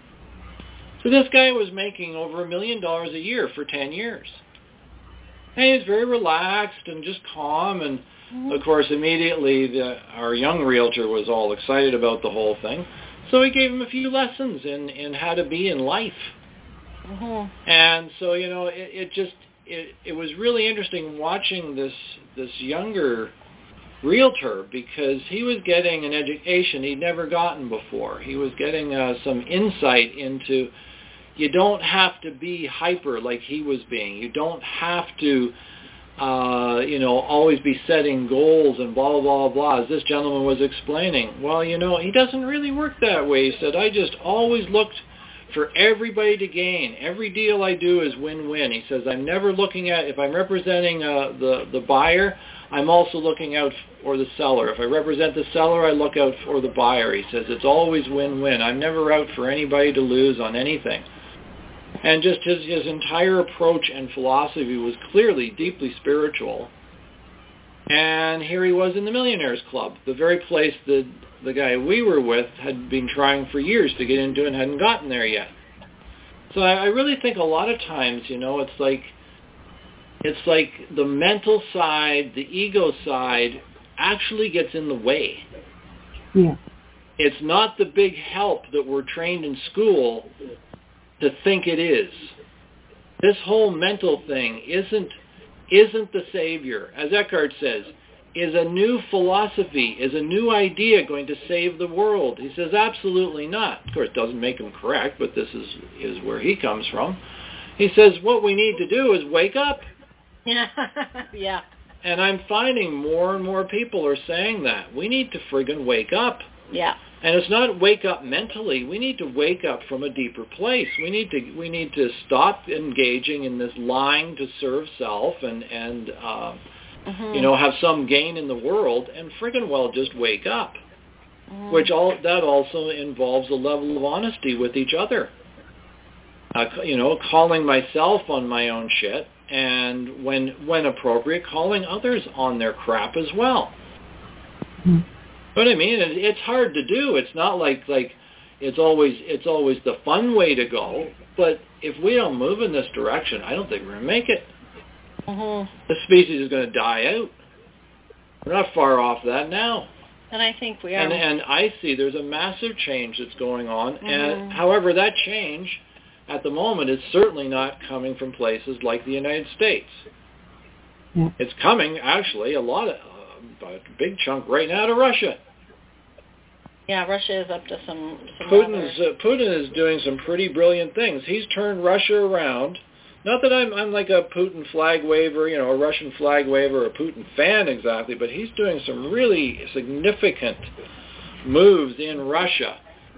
So this guy was making over a million dollars a year for ten years. And he was very relaxed and just calm, and mm-hmm. of course immediately the, our young realtor was all excited about the whole thing. So he gave him a few lessons in, in how to be in life. Mm-hmm. And so, you know, it, it just, it, it was really interesting watching this this younger realtor, because he was getting an education he'd never gotten before. He was getting uh, some insight into, you don't have to be hyper like he was being. You don't have to, uh, you know, always be setting goals and blah, blah, blah, as this gentleman was explaining. Well, you know, he doesn't really work that way. He said, I just always looked for everybody to gain. Every deal I do is win-win. He says, I'm never looking at, if I'm representing uh, the, the buyer, I'm also looking out for the seller. If I represent the seller, I look out for the buyer. He says, it's always win-win. I'm never out for anybody to lose on anything. And just his, his entire approach and philosophy was clearly deeply spiritual. And here he was in the Millionaires Club, the very place that the guy we were with had been trying for years to get into and hadn't gotten there yet. So I, I really think a lot of times, you know, it's like it's like the mental side, the ego side actually gets in the way. Yeah. It's not the big help that we're trained in school to think it is. This whole mental thing isn't isn't the savior. As Eckhart says, is a new philosophy, is a new idea going to save the world? He says absolutely not. Of course, it doesn't make him correct, but this is, is where he comes from. He says what we need to do is wake up. Yeah. Yeah. And I'm finding more and more people are saying that. We need to friggin' wake up. Yeah. And it's not wake up mentally. We need to wake up from a deeper place. We need to we need to stop engaging in this lying to serve self and and uh, mm-hmm. you know, have some gain in the world, and friggin' well just wake up. mm. which all that also involves a level of honesty with each other. Uh, you know, calling myself on my own shit, and when when appropriate, calling others on their crap as well. Mm. But I mean, it, it's hard to do. It's not like like it's always it's always the fun way to go. But if we don't move in this direction, I don't think we're going to make it. Mm-hmm. The species is going to die out. We're not far off that now. And I think we are. And, and I see there's a massive change that's going on. Mm-hmm. And however, that change at the moment is certainly not coming from places like the United States. Yeah. It's coming, actually, a lot of, uh, a big chunk right now to Russia. Yeah, Russia is up to some, some Putin's, uh, Putin is doing some pretty brilliant things. He's turned Russia around. Not that I'm, I'm like a Putin flag waver, you know, a Russian flag waver, a Putin fan exactly, but he's doing some really significant moves in Russia.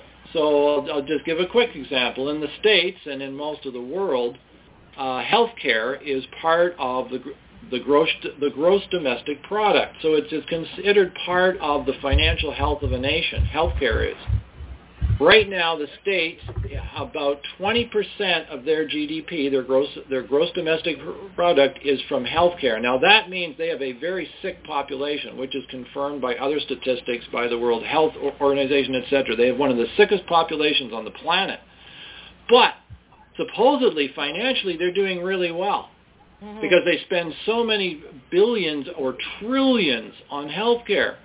So I'll, I'll just give a quick example. In the States and in most of the world, uh, healthcare is part of the the gross the gross domestic product. So it's, it's considered part of the financial health of a nation. Healthcare is. Right now, the states, about twenty percent of their G D P, their gross their gross domestic product, is from healthcare. Now, that means they have a very sick population, which is confirmed by other statistics by the World Health Organization, et cetera. They have one of the sickest populations on the planet. But supposedly, financially, they're doing really well mm-hmm. because they spend so many billions or trillions on healthcare.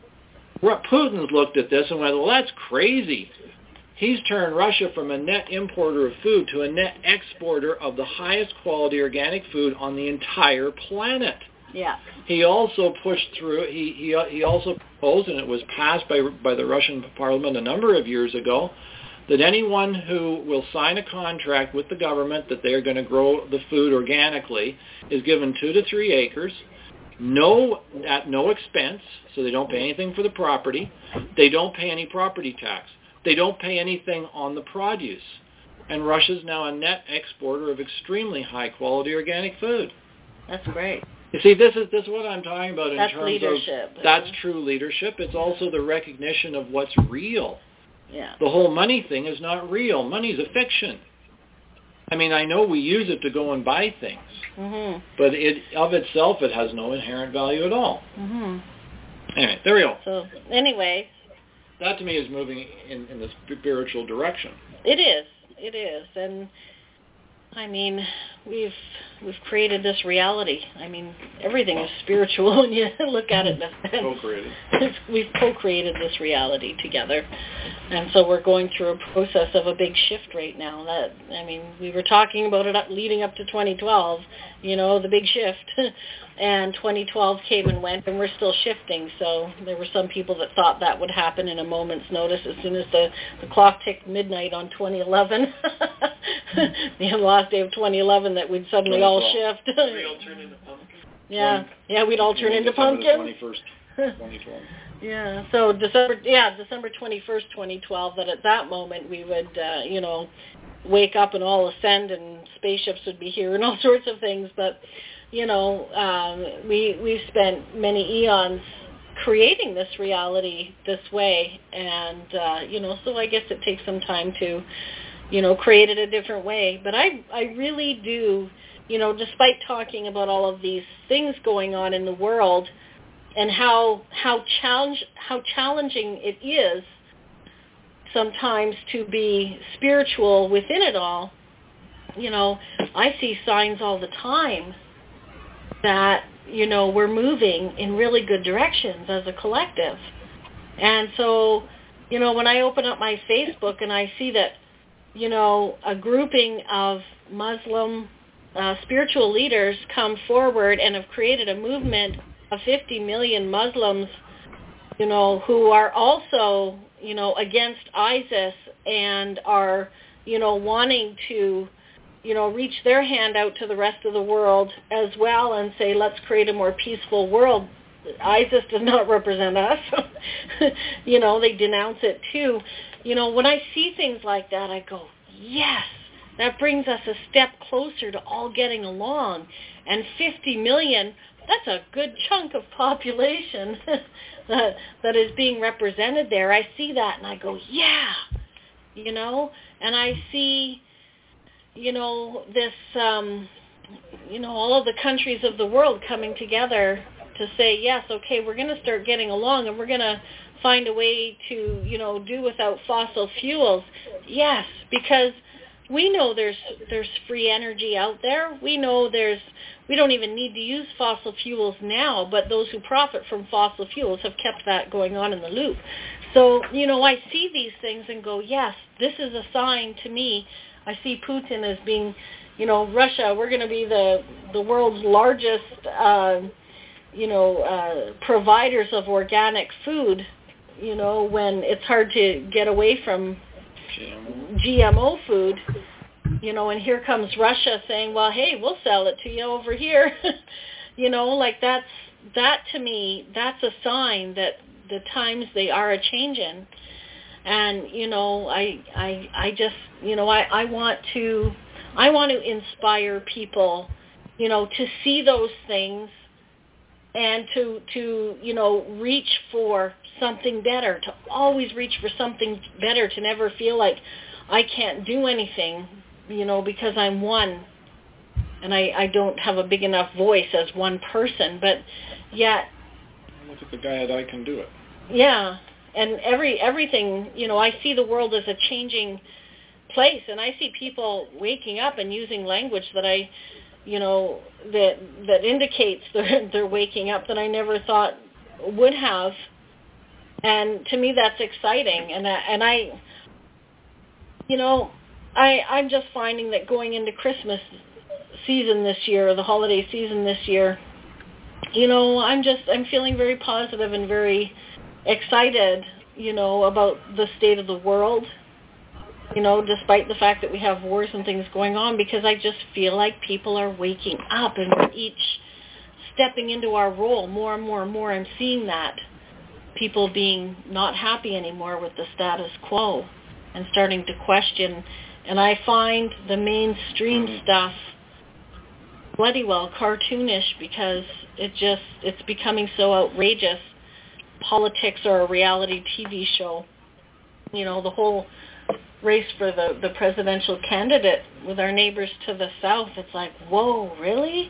Putin's looked at this and went, well, that's crazy. He's turned Russia from a net importer of food to a net exporter of the highest quality organic food on the entire planet. Yeah. He also pushed through, he, he, he also proposed, and it was passed by, by the Russian parliament a number of years ago, that anyone who will sign a contract with the government that they're going to grow the food organically is given two to three acres, no at no expense, so they don't pay anything for the property. They don't pay any property tax. They don't pay anything on the produce. And Russia's now a net exporter of extremely high-quality organic food. That's great. You see, this is this is what I'm talking about in that's terms leadership. of that's true leadership. It's also the recognition of what's real. Yeah. The whole money thing is not real. Money's a fiction. I mean, I know we use it to go and buy things, mm-hmm. but it of itself, it has no inherent value at all. Mm-hmm. Anyway, there we go. So, anyway. That, to me, is moving in, in the spiritual direction. It is. It is. And, I mean, we've we've created this reality. I mean, everything is spiritual when you look at it. Co-created. We've co-created this reality together. And so we're going through a process of a big shift right now. That I mean, we were talking about it up, leading up to twenty twelve, you know, the big shift. And twenty twelve came and went, and we're still shifting. So there were some people that thought that would happen in a moment's notice as soon as the, the clock ticked midnight on twenty eleven. The last day of twenty eleven, that we'd suddenly all shift. We'd all turn into pumpkins. Yeah, yeah, we'd all turn into pumpkins. twenty-first, twenty twelve. Yeah, so December, yeah, December twenty-first, twenty twelve, that at that moment we would, uh, you know, wake up and all ascend and spaceships would be here and all sorts of things. But, you know, um, we, we've spent many eons creating this reality this way. And, uh, you know, so I guess it takes some time to, you know, create it a different way. But I, I really do, you know, despite talking about all of these things going on in the world, and how how challenge how challenging it is sometimes to be spiritual within it all. You know, I see signs all the time that, you know, we're moving in really good directions as a collective. And so, you know, when I open up my Facebook and I see that, you know, a grouping of Muslim uh, spiritual leaders come forward and have created a movement of fifty million Muslims, you know, who are also, you know, against ISIS and are, you know, wanting to, you know, reach their hand out to the rest of the world as well and say, let's create a more peaceful world. ISIS does not represent us. You know, they denounce it too. You know, when I see things like that, I go, yes, that brings us a step closer to all getting along. And fifty million that's a good chunk of population that that is being represented there. I see that and I go, yeah, you know, and I see, you know, this, um, you know, all of the countries of the world coming together to say, yes, okay, we're going to start getting along and we're going to find a way to, you know, do without fossil fuels. Yes, because we know there's there's free energy out there. We know there's, we don't even need to use fossil fuels now, but those who profit from fossil fuels have kept that going on in the loop. So, you know, I see these things and go, yes, this is a sign to me. I see Putin as being, you know, Russia, we're going to be the, the world's largest, uh, you know, uh, providers of organic food, you know, when it's hard to get away from G M O, G M O food, you know, and here comes Russia saying, well, hey, we'll sell it to you over here. You know, like that's, that to me, that's a sign that the times they are a-changing. And, you know, I, I, I just, you know, I, I want to, I want to inspire people, you know, to see those things and to, to, you know, reach for something better, to always reach for something better, to never feel like I can't do anything, you know, because I'm one and I, I don't have a big enough voice as one person, but yet... Look at the guy that I can do it. Yeah, and every everything, you know, I see the world as a changing place, and I see people waking up and using language that I, you know, that that indicates they're, they're waking up that I never thought would have. And to me, that's exciting. And I, and I, you know, I I'm just finding that going into Christmas season this year, the holiday season this year, you know, I'm just I'm feeling very positive and very excited, you know, about the state of the world. You know, despite the fact that we have wars and things going on, because I just feel like people are waking up and we're each stepping into our role more and more and more. I'm seeing that. People being not happy anymore with the status quo and starting to question. And I find the mainstream mm-hmm. stuff bloody well cartoonish because it just, it's becoming so outrageous. Politics or a reality T V show. You know, the whole race for the, the presidential candidate with our neighbors to the south. It's like, whoa, really?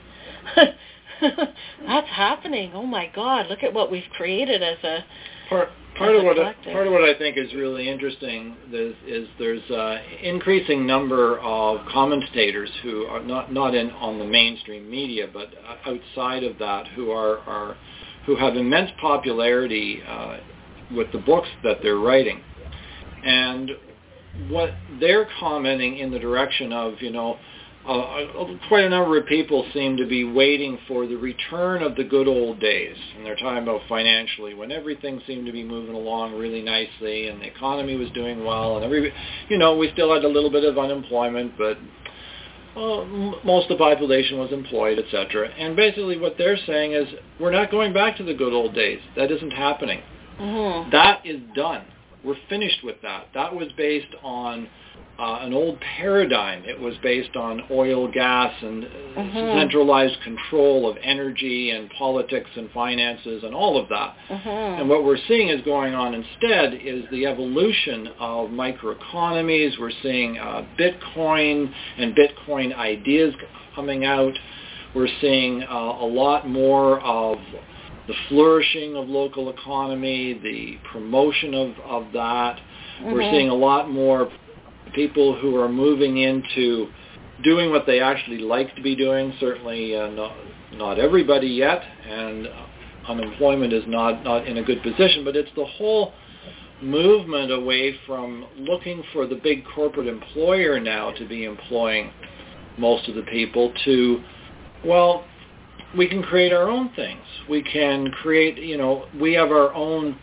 That's happening. Oh my God! Look at what we've created as a part. Part of what I, part of what I think is really interesting is, is there's an increasing number of commentators who are not not in on the mainstream media, but outside of that, who are, are who have immense popularity uh, with the books that they're writing, and what they're commenting in the direction of, you know. Uh, quite a number of people seem to be waiting for the return of the good old days. And they're talking about financially, when everything seemed to be moving along really nicely and the economy was doing well. And, every, you know, we still had a little bit of unemployment, but well, m- most of the population was employed, et cetera. And basically what they're saying is, we're not going back to the good old days. That isn't happening. Mm-hmm. That is done. We're finished with that. That was based on Uh, an old paradigm. It was based on oil, gas, and uh-huh. centralized control of energy and politics and finances and all of that. Uh-huh. And what we're seeing is going on instead is the evolution of microeconomies. We're seeing uh, Bitcoin and Bitcoin ideas coming out. We're seeing uh, a lot more of the flourishing of local economy, the promotion of, of that. Uh-huh. We're seeing a lot more people who are moving into doing what they actually like to be doing. Certainly uh, not, not everybody yet, and unemployment is not, not in a good position, but it's the whole movement away from looking for the big corporate employer now to be employing most of the people to, well, we can create our own things. We can create, you know, we have our own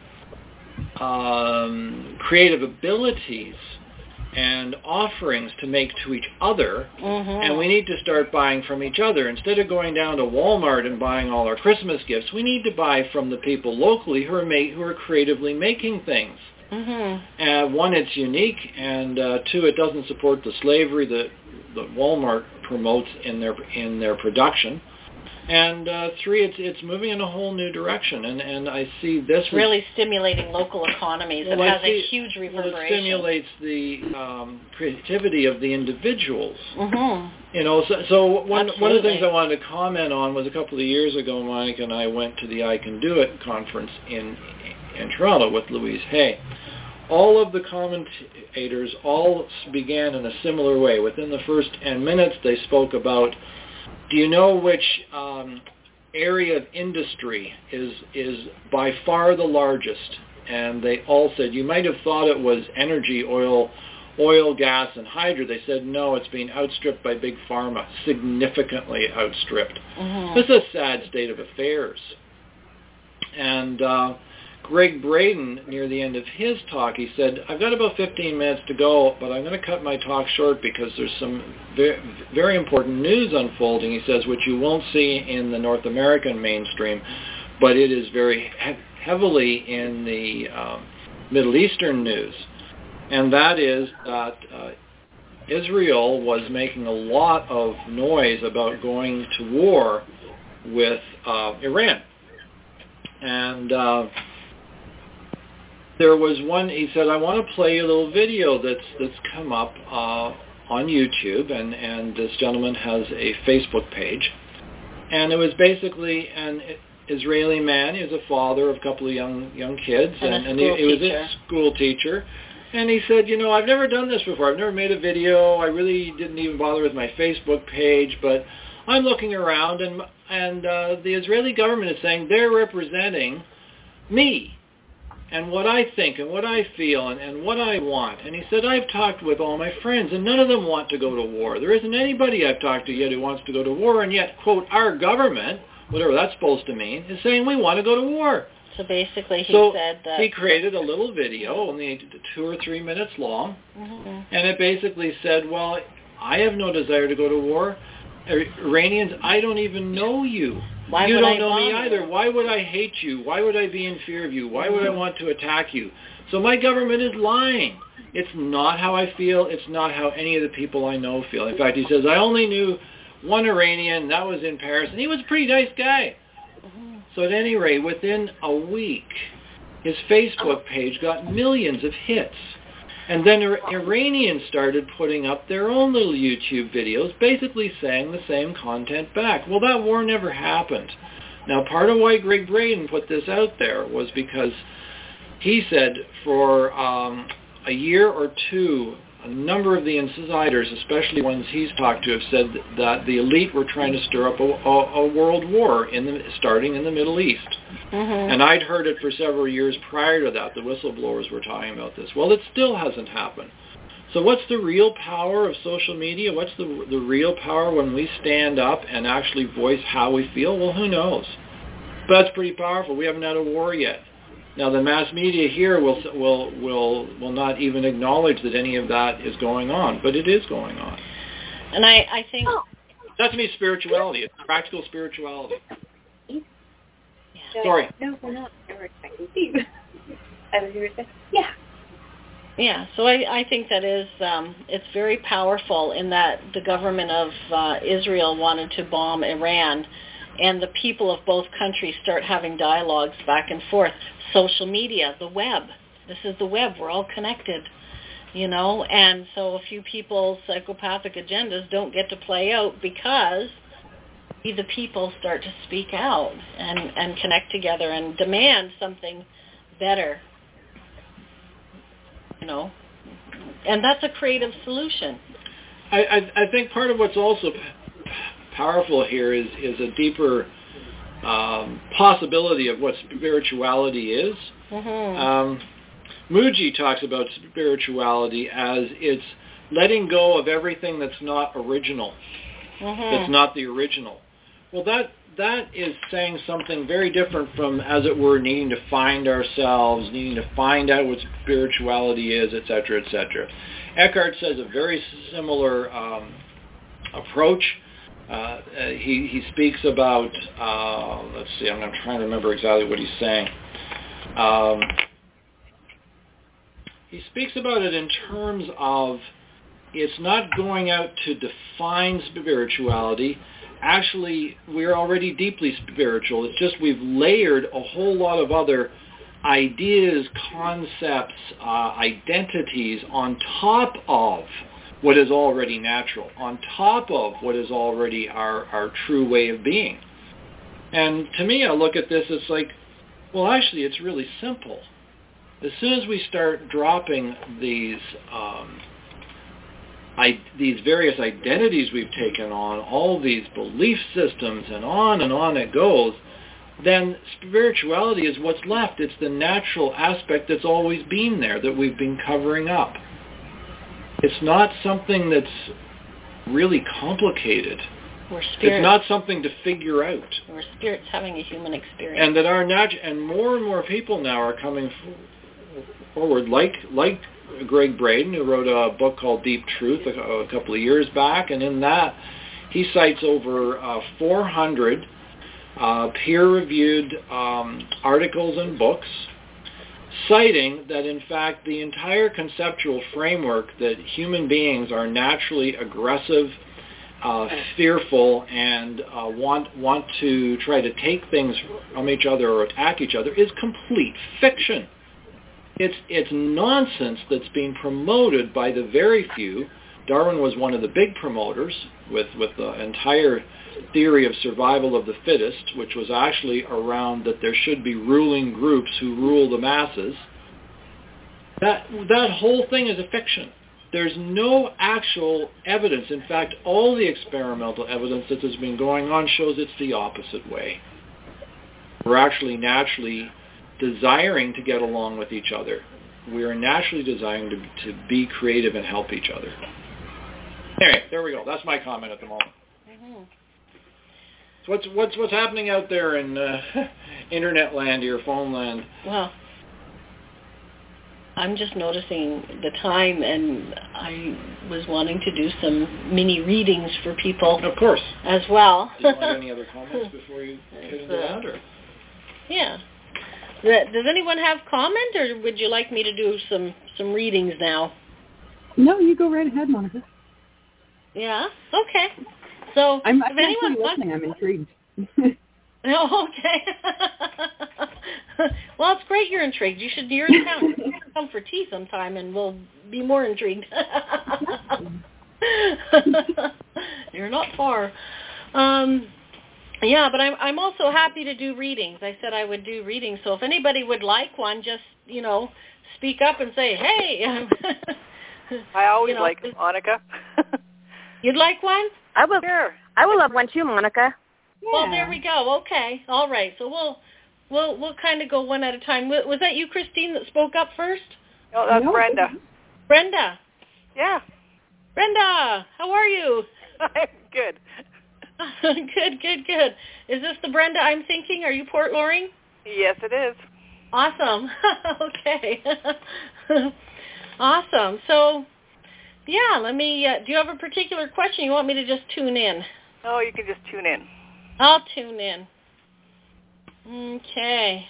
um, creative abilities and offerings to make to each other, mm-hmm. and we need to start buying from each other. Instead of going down to Walmart and buying all our Christmas gifts, we need to buy from the people locally who are ma- who are creatively making things. Mm-hmm. Uh, one, it's unique, and uh, two, it doesn't support the slavery that, that Walmart promotes in their in their production. And uh, three, it's it's moving in a whole new direction, and, and I see this it's really stimulating local economies. Well, it has see, a huge reverberation. Well, it stimulates the um, creativity of the individuals. Mm-hmm. You know, so, so one Absolutely. one of the things I wanted to comment on was a couple of years ago, Mike and I went to the I Can Do It conference in in Toronto with Louise Hay. All of the commentators all began in a similar way. Within the first ten minutes, they spoke about, do you know which um, area of industry is is by far the largest? And they all said, you might have thought it was energy, oil, oil, gas, and hydro. They said, no, it's being outstripped by big pharma, significantly outstripped. Mm-hmm. This is a sad state of affairs. And uh, Greg Braden, near the end of his talk, he said, I've got about fifteen minutes to go, but I'm going to cut my talk short because there's some very, very important news unfolding, he says, which you won't see in the North American mainstream, but it is very he- heavily in the um, Middle Eastern news. And that is that uh, Israel was making a lot of noise about going to war with uh, Iran. And uh, there was one, he said, I want to play you a little video that's that's come up uh, on YouTube, and, and this gentleman has a Facebook page. And it was basically an Israeli man. He was a father of a couple of young young kids, and, and, a and he, he was a school teacher. And he said, you know, I've never done this before. I've never made a video. I really didn't even bother with my Facebook page, but I'm looking around, and and uh, the Israeli government is saying they're representing me and what I think and what I feel and, and what I want. And he said, I've talked with all my friends, and none of them want to go to war. There isn't anybody I've talked to yet who wants to go to war, and yet, quote, our government, whatever that's supposed to mean, is saying we want to go to war. So basically he so said that... he created a little video, only two or three minutes long, mm-hmm. and it basically said, well, I have no desire to go to war. Iranians, I don't even know you. Why you would don't I know me bother? either. Why would I hate you? Why would I be in fear of you? Why would I want to attack you? So my government is lying. It's not how I feel. It's not how any of the people I know feel. In fact, he says, I only knew one Iranian, that was in Paris, and he was a pretty nice guy. Mm-hmm. So at any rate, within a week, his Facebook page got millions of hits. And then Iranians started putting up their own little YouTube videos, basically saying the same content back. Well, that war never happened. Now, part of why Greg Braden put this out there was because he said for um, a year or two, a number of the insiders, especially ones he's talked to, have said that the elite were trying to stir up a, a, a world war in the, starting in the Middle East. Mm-hmm. And I'd heard it for several years prior to that. The whistleblowers were talking about this. Well, it still hasn't happened. So what's the real power of social media? What's the the real power when we stand up and actually voice how we feel? Well, who knows? But that's pretty powerful. We haven't had a war yet. Now, the mass media here will will will will not even acknowledge that any of that is going on, but it is going on. And I, I think... That to me is spirituality. It's practical spirituality. Yeah. Sorry. No, we're not. We're expecting Steve. I was going to say, yeah. Yeah, so I, I think that is, um, it's very powerful in that the government of uh, Israel wanted to bomb Iran, and the people of both countries start having dialogues back and forth. Social media, the web. This is the web. We're all connected, you know. And so a few people's psychopathic agendas don't get to play out because the people start to speak out and, and connect together and demand something better, you know. And that's a creative solution. I, I, I think part of what's also powerful here is, is a deeper um, possibility of what spirituality is. Mm-hmm. Um, Mooji talks about spirituality as it's letting go of everything that's not original, mm-hmm. that's not the original. Well, that that is saying something very different from, as it were, needing to find ourselves, needing to find out what spirituality is, et cetera, et cetera. Eckhart says a very similar um, approach. Uh, he, he speaks about, uh, let's see, I'm, I'm trying to remember exactly what he's saying. Um, he speaks about it in terms of it's not going out to define spirituality actually we're already deeply spiritual. It's just we've layered a whole lot of other ideas, concepts, uh, identities on top of what is already natural, on top of what is already our, our true way of being. And to me, I look at this, it's like, well, actually, it's really simple. As soon as we start dropping these um, I, these various identities we've taken on, all these belief systems, and on and on it goes, then spirituality is what's left. It's the natural aspect that's always been there that we've been covering up. It's not something that's really complicated. We're spirits. It's not something to figure out. We're spirits having a human experience. And that our nat- and more and more people now are coming forward, like like Greg Braden, who wrote a book called Deep Truth a, a couple of years back, and in that he cites over uh, four hundred uh, peer-reviewed um, articles and books, citing that in fact the entire conceptual framework that human beings are naturally aggressive, uh, fearful, and uh, want want to try to take things from each other or attack each other is complete fiction. It's it's nonsense that's being promoted by the very few. Darwin was one of the big promoters with, with the entire theory of survival of the fittest, which was actually around that there should be ruling groups who rule the masses. That that whole thing is a fiction. There's no actual evidence. In fact, all the experimental evidence that has been going on shows it's the opposite way. We're actually naturally desiring to get along with each other. We are naturally desiring to, to be creative and help each other. Anyway, there we go. That's my comment at the moment. Mm-hmm. So what's what's what's happening out there in uh, internet land here, phone land? Well, I'm just noticing the time, and I was wanting to do some mini readings for people. Of course. As well. Do you want any other comments before you get into that? Or? Yeah. Does anyone have comment, or would you like me to do some, some readings now? No, you go right ahead, Monica. Yeah? Okay. So, I'm, if I'm anyone listening. wants... I'm intrigued. Oh, okay. Well, it's great you're intrigued. You should you're in town. Come for tea sometime, and we'll be more intrigued. You're not far. Um, yeah, but I'm I'm also happy to do readings. I said I would do readings, so if anybody would like one, just you know, speak up and say, hey. I always you know, like Monica. You'd like one? I will. Sure. I will love one too, Monica. Yeah. Well, there we go. Okay, all right. So we'll we'll we'll kind of go one at a time. Was that you, Christine, that spoke up first? No, that's No. Brenda. Brenda. Yeah. Brenda, how are you? I'm good. Good, good, good. Is this the Brenda I'm thinking? Are you Port Loring? Yes, it is. Awesome. Okay. Awesome. So, yeah, let me, uh, do you have a particular question? You want me to just tune in? No, you can just tune in. I'll tune in. Okay.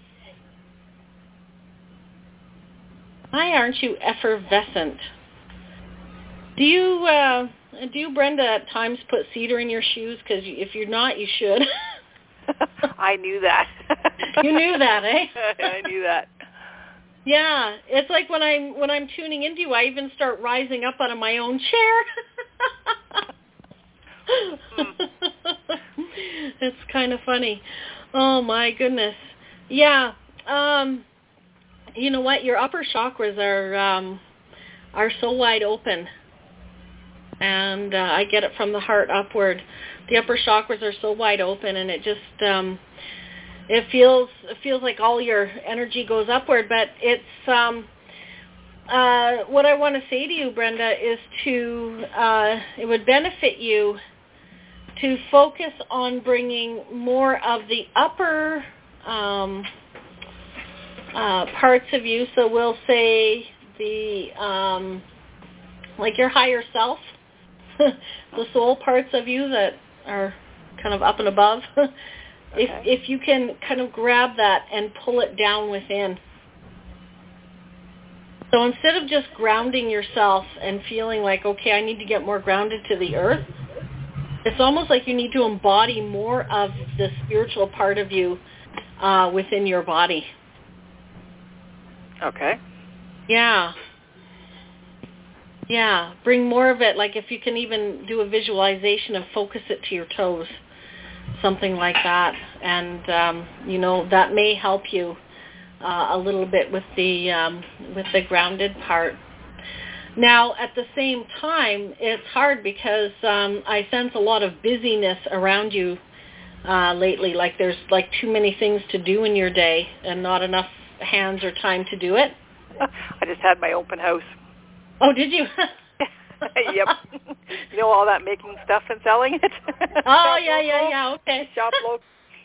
Why aren't you effervescent? Do you, uh, do you, Brenda, at times put cedar in your shoes? Because if you're not, you should. I knew that. You knew that, eh? I knew that. Yeah, it's like when I'm when I'm tuning into you, I even start rising up out of my own chair. It's kind of funny. Oh my goodness. Yeah. Um, you know what? Your upper chakras are um, are so wide open, and uh, I get it from the heart upward. The upper chakras are so wide open, and it just um, it feels it feels like all your energy goes upward. But it's um, uh, what I want to say to you, Brenda, is to uh, it would benefit you to focus on bringing more of the upper um, uh, parts of you. So we'll say the um, like your higher self, the soul parts of you that are kind of up and above. Okay. If if you can kind of grab that and pull it down within. So instead of just grounding yourself and feeling like, okay, I need to get more grounded to the earth, It's almost like you need to embody more of the spiritual part of you uh, within your body. Okay. Yeah. Yeah. Bring more of it. Like if you can even do a visualization and focus it to your toes, something like that. And, um, you know, that may help you uh, a little bit with the um, with the grounded part. Now, at the same time, it's hard because um, I sense a lot of busyness around you uh, lately. Like there's like too many things to do in your day and not enough hands or time to do it. I just had my open house. Oh, did you? Yep. You know all that making stuff and selling it? Oh, yeah, yeah, yeah. Okay. Shop local.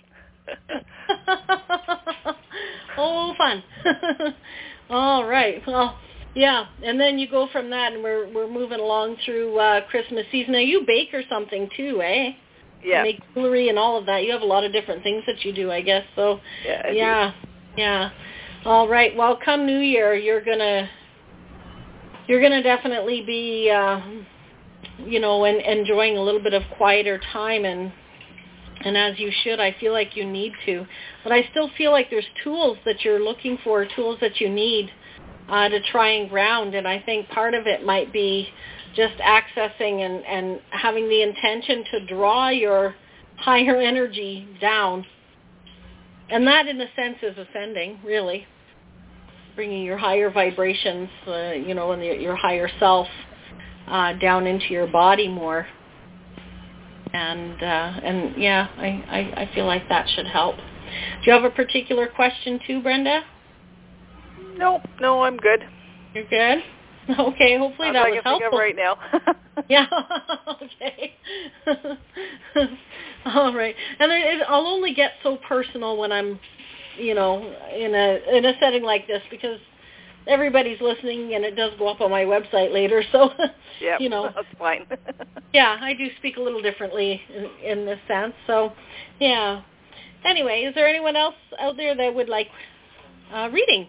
Oh, fun. All right. Well, yeah. And then you go from that, and we're we're moving along through uh, Christmas season. Now, you bake or something too, eh? Yeah. You make jewelry and all of that. You have a lot of different things that you do, I guess. So, yeah. I yeah, do. yeah. All right. Well, come New Year, you're gonna you're gonna definitely be, uh, you know, en- enjoying a little bit of quieter time, and and as you should. I feel like you need to, but I still feel like there's tools that you're looking for, tools that you need uh, to try and ground. And I think part of it might be just accessing and, and having the intention to draw your higher energy down. And that, in a sense, is ascending, really. Bringing your higher vibrations, uh, you know, and the, your higher self uh, down into your body more. And, uh, and yeah, I, I, I feel like that should help. Do you have a particular question too, Brenda? No, no, I'm good. You're good? Okay, hopefully That's that all was I can helpful. think of right now. Yeah, okay. All right. And it, it, I'll only get so personal when I'm, you know, in a in a setting like this, because everybody's listening and it does go up on my website later. So, yep, you know. That's fine. Yeah, I do speak a little differently in, in this sense. So, yeah. Anyway, is there anyone else out there that would like uh, reading?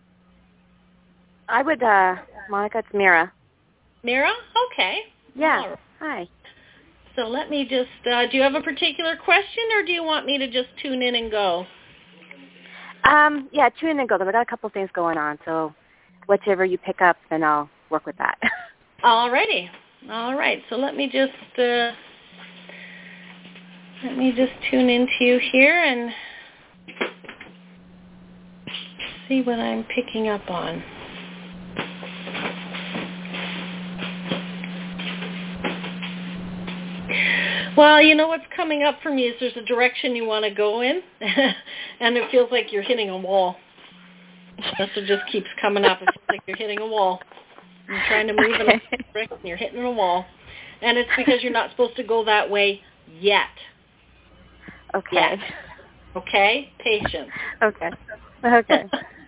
I would, uh, Monica, it's Mira. Mira? Okay. Yeah. Right. Hi. So let me just, uh, do you have a particular question, or do you want me to just tune in and go? Um, yeah, tune in and go. I've got a couple things going on, so whichever you pick up, then I'll work with that. All righty. All right. So let me just, uh, let me just tune into you here and see what I'm picking up on. Well, you know what's coming up for me is there's a direction you want to go in, and it feels like you're hitting a wall. That's what just keeps coming up. It feels like you're hitting a wall. You're trying to move in a direction, you're hitting a wall. And it's because you're not supposed to go that way yet. Okay. Yet. Okay? Patience. Okay. Okay.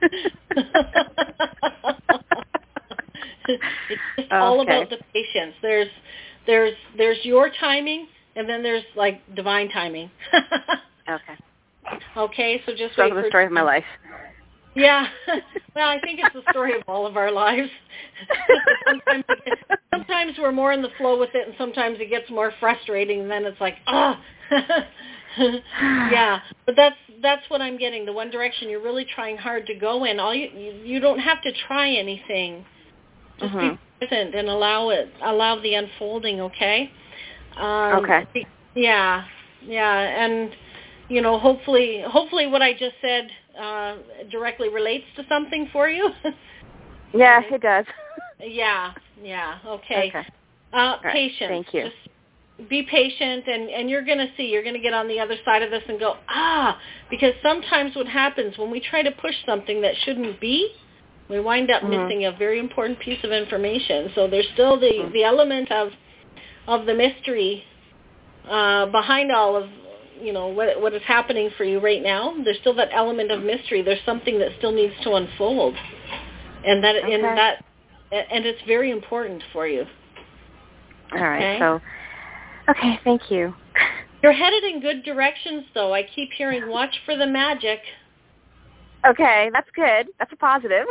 It's just all Okay. about the patience. There's there's there's your timing, and then there's like divine timing. Okay. Okay, so just So wait the for story of my life. Yeah. Well, I think it's the story of all of our lives. sometimes, sometimes we're more in the flow with it, and sometimes it gets more frustrating, and then it's like, ah. Yeah, but that's that's what I'm getting. The one direction you're really trying hard to go in. All you you, you don't have to try anything. Just Mm-hmm. be present and allow it, allow the unfolding. Okay. Um, Okay. Yeah, yeah, and you know, hopefully, hopefully, what I just said uh, directly relates to something for you. Yeah, it does. Yeah, yeah. Okay. Okay. Uh, right. Patience. Thank you. Just be patient, and, and you're going to see, you're going to get on the other side of this and go, ah, because sometimes what happens when we try to push something that shouldn't be, we wind up Mm-hmm. missing a very important piece of information. So there's still the, Mm-hmm. the element of of the mystery uh, behind all of, you know, what what is happening for you right now. There's still that element of mystery. There's something that still needs to unfold, and that Okay. and that and it's very important for you. All right. Okay? So, okay. Thank you. You're headed in good directions, though. I keep hearing, watch for the magic. Okay, that's good. That's a positive.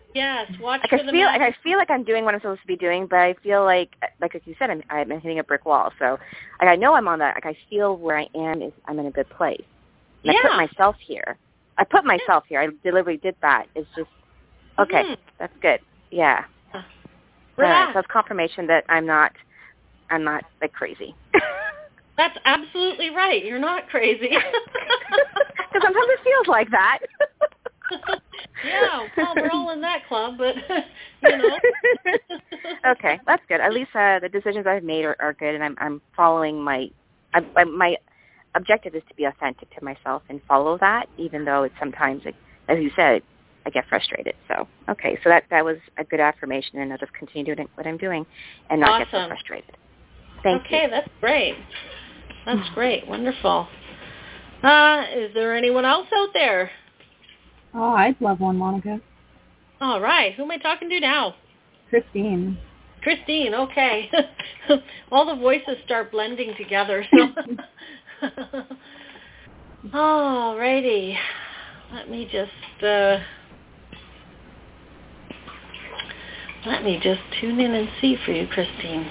Yes, watch like for I the feel magic. like I feel like I'm doing what I'm supposed to be doing, but I feel like like like you said, I'm I'm hitting a brick wall. So like I know I'm on that. Like I feel where I am is I'm in a good place. And Yeah. I put myself here. I put myself here. I deliberately did that. It's just okay. Mhm. That's good. Yeah. All right. Relax. So it's confirmation that I'm not I'm not like crazy. That's absolutely right. You're not crazy. Because sometimes it feels like that. Yeah, well, we're all in that club, but, you know. Okay, that's good. At least uh, the decisions I've made are, are good, and I'm, I'm following my, I, I, my objective is to be authentic to myself and follow that, even though it's sometimes, like, as you said, I get frustrated. So, okay, so that, that was a good affirmation, and I'll just continue doing what I'm doing and not Awesome. get so frustrated. Thank okay, you. Okay, that's great. That's great. Wonderful. Uh, is there anyone else out there? Oh, I'd love one, Monica. All right. Who am I talking to now? Christine. Christine, okay. All the voices start blending together. So. All righty. Let me just, uh, let me just tune in and see for you, Christine.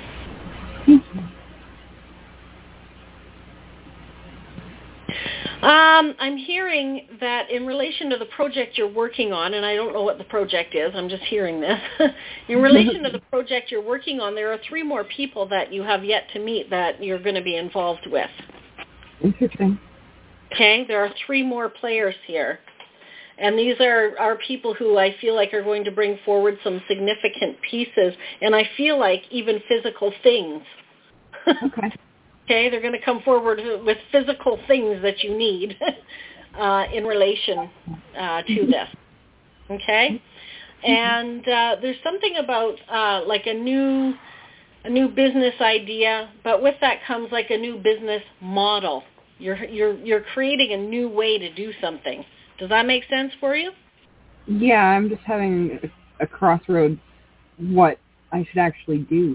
Um, I'm hearing that in relation to the project you're working on, and I don't know what the project is, I'm just hearing this. In relation to the project you're working on, there are three more people that you have yet to meet that you're going to be involved with. Interesting. Okay, there are three more players here. And these are, are people who I feel like are going to bring forward some significant pieces, and I feel like even physical things. Okay. Okay, they're going to come forward with physical things that you need uh, in relation uh, to this. Okay, and uh, there's something about uh, like a new a new business idea, but with that comes like a new business model. You're you're you're creating a new way to do something. Does that make sense for you? Yeah, I'm just having a, a crossroads what I should actually do.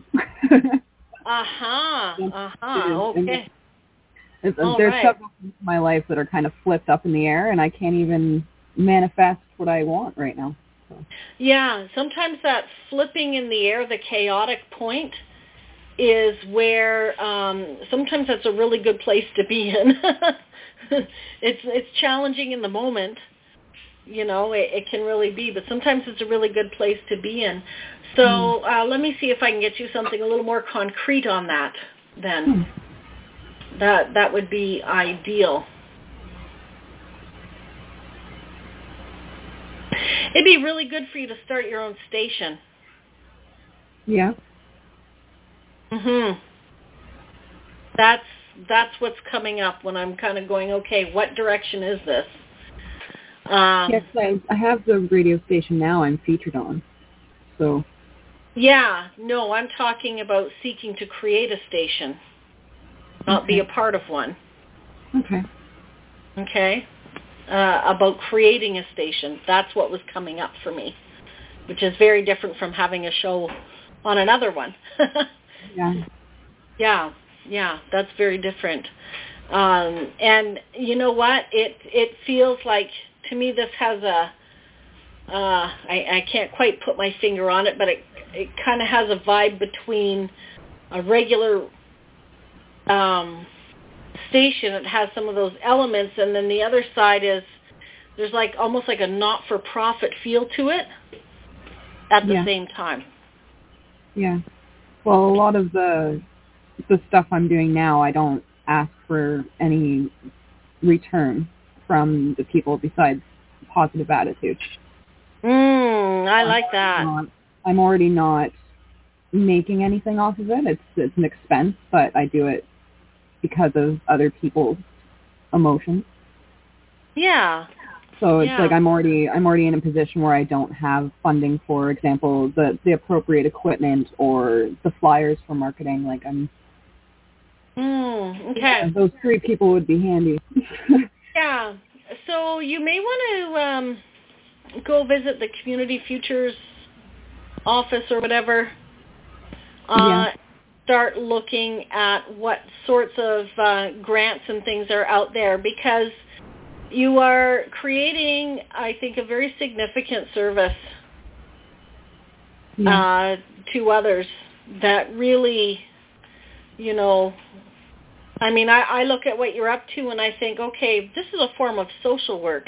Aha, uh-huh, uh-huh, okay. It's, All there's right. several things in my life that are kind of flipped up in the air, and I can't even manifest what I want right now. So. Yeah, sometimes that flipping in the air, the chaotic point, is where um, sometimes that's a really good place to be in. it's it's challenging in the moment, you know, it, it can really be, but sometimes it's a really good place to be in. So uh, let me see if I can get you something a little more concrete on that then. Hmm. That that would be ideal. It'd be really good for you to start your own station. Yeah. Mhm. That's that's what's coming up when I'm kind of going, okay, what direction is this? Um, yes, I, I have the radio station now I'm featured on. So. Yeah, no, I'm talking about seeking to create a station, not okay. be a part of one. Okay. Okay? Uh, about creating a station. That's what was coming up for me, which is very different from having a show on another one. Yeah. Yeah, yeah, that's very different. Um, and you know what? It it feels like, to me, this has a, uh, I, I can't quite put my finger on it, but it it kind of has a vibe between a regular um, station. It has some of those elements, and then the other side is there's like almost like a not-for-profit feel to it at the yeah. same time. Yeah. Well, a lot of the the stuff I'm doing now, I don't ask for any return from the people besides positive attitude. Mm, I like that. Not, I'm already not making anything off of it. It's it's an expense, but I do it because of other people's emotions. Yeah. So it's yeah. like I'm already I'm already in a position where I don't have funding, for example, the the appropriate equipment or the flyers for marketing. Like I'm. Mm, okay. Yeah, those three people would be handy. Yeah. So you may want to um, go visit the Community Futures office or whatever. Uh, yeah. Start looking at what sorts of uh, grants and things are out there, because you are creating, I think, a very significant service yeah. uh, two others that really, you know, I mean, I, I look at what you're up to and I think, okay, this is a form of social work.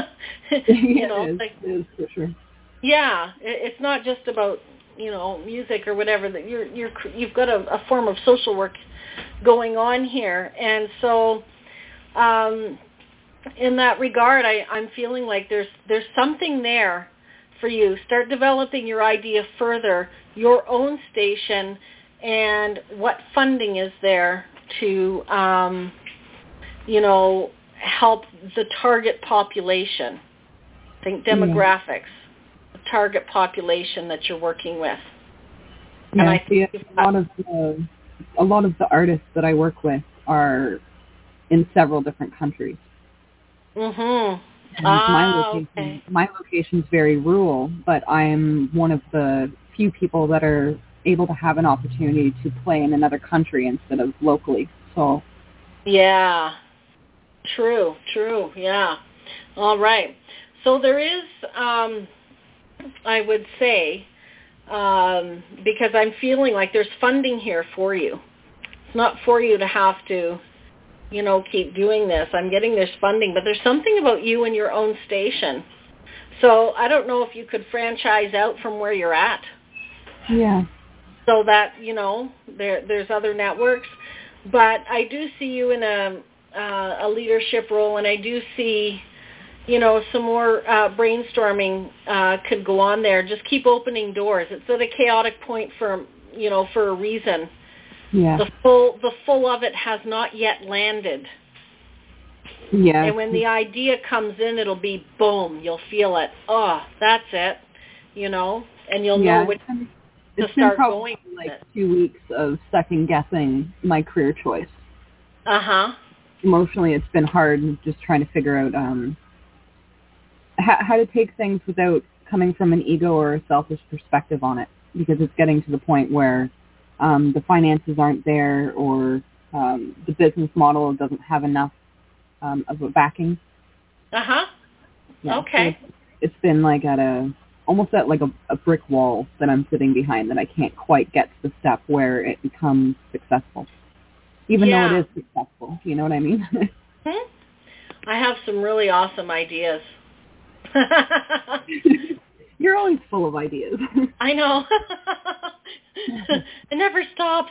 you know, it is, like, it is for sure. Yeah, it, it's not just about, you know, music or whatever. That you're you're you've got a, a form of social work going on here, and so um, in that regard, I, I'm feeling like there's there's something there for you. Start developing your idea further, your own station, and what funding is there to, um, you know, help the target population. Think demographics, yeah. the target population that you're working with. Yeah, and I see, a lot of the a lot of the artists that I work with are in several different countries. Mhm. And ah, my location, okay. my location's very rural, but I am one of the few people that are able to have an opportunity to play in another country instead of locally. So. Yeah. True. True. Yeah. All right. So there is, um, I would say, um, because I'm feeling like there's funding here for you. It's not for you to have to, you know, keep doing this. I'm getting this funding, but there's something about you and your own station. So I don't know if you could franchise out from where you're at. Yeah. So that, you know, there there's other networks. But I do see you in a, uh, a leadership role, and I do see, you know, some more uh, brainstorming uh, could go on there. Just keep opening doors. It's at a chaotic point for, you know, for a reason. Yeah. The full the full of it has not yet landed. Yeah. And when the idea comes in, it'll be boom. You'll feel it. Oh, that's it. You know, and you'll yeah, know which it's to start been probably going. like two weeks of second guessing my career choice. Uh huh. Emotionally, it's been hard just trying to figure out um, how, how to take things without coming from an ego or a selfish perspective on it, because it's getting to the point where um, the finances aren't there, or um, the business model doesn't have enough um, of a backing. Uh huh. Yeah, okay. So it's, it's been like at a almost at like a, a brick wall that I'm sitting behind, that I can't quite get to the step where it becomes successul, even yeah. though it is successful. You know what I mean? hmm? I have some really awesome ideas. You're always full of ideas. I know. It never stops.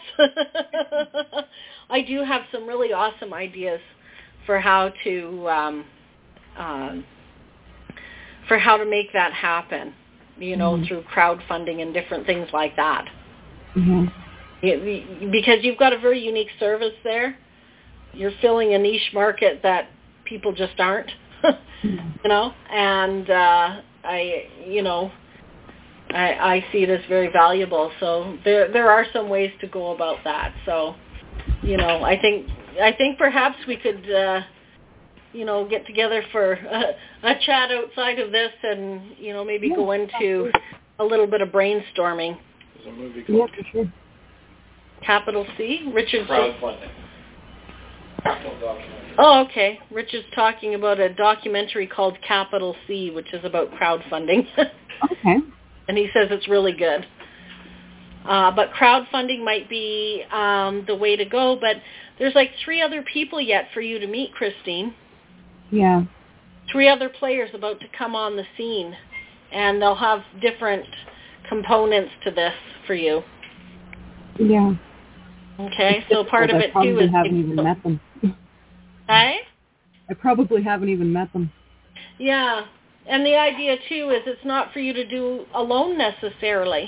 I do have some really awesome ideas for how to um, um, for how to make that happen. You know, mm-hmm. through crowdfunding and different things like that. Mm-hmm. It, because you've got a very unique service there. You're filling a niche market that people just aren't. mm-hmm. You know, and uh, I, you know. I, I see it as very valuable. So there there are some ways to go about that. So, you know, I think I think perhaps we could, uh, you know, get together for a, a chat outside of this, and you know, maybe yeah, go into a little bit of brainstorming. There's a movie called yeah, for sure. Capital C, Richard's Crowdfunding. Oh, okay. Rich is talking about a documentary called Capital C, which is about crowdfunding. Okay. And he says it's really good. Uh, but crowdfunding might be um, the way to go. But there's like three other people yet for you to meet, Christine. Yeah. Three other players about to come on the scene. And they'll have different components to this for you. Yeah. Okay, so part of I it probably too is... haven't even met them. Hey? I probably haven't even met them. Yeah. And the idea, too, is it's not for you to do alone necessarily.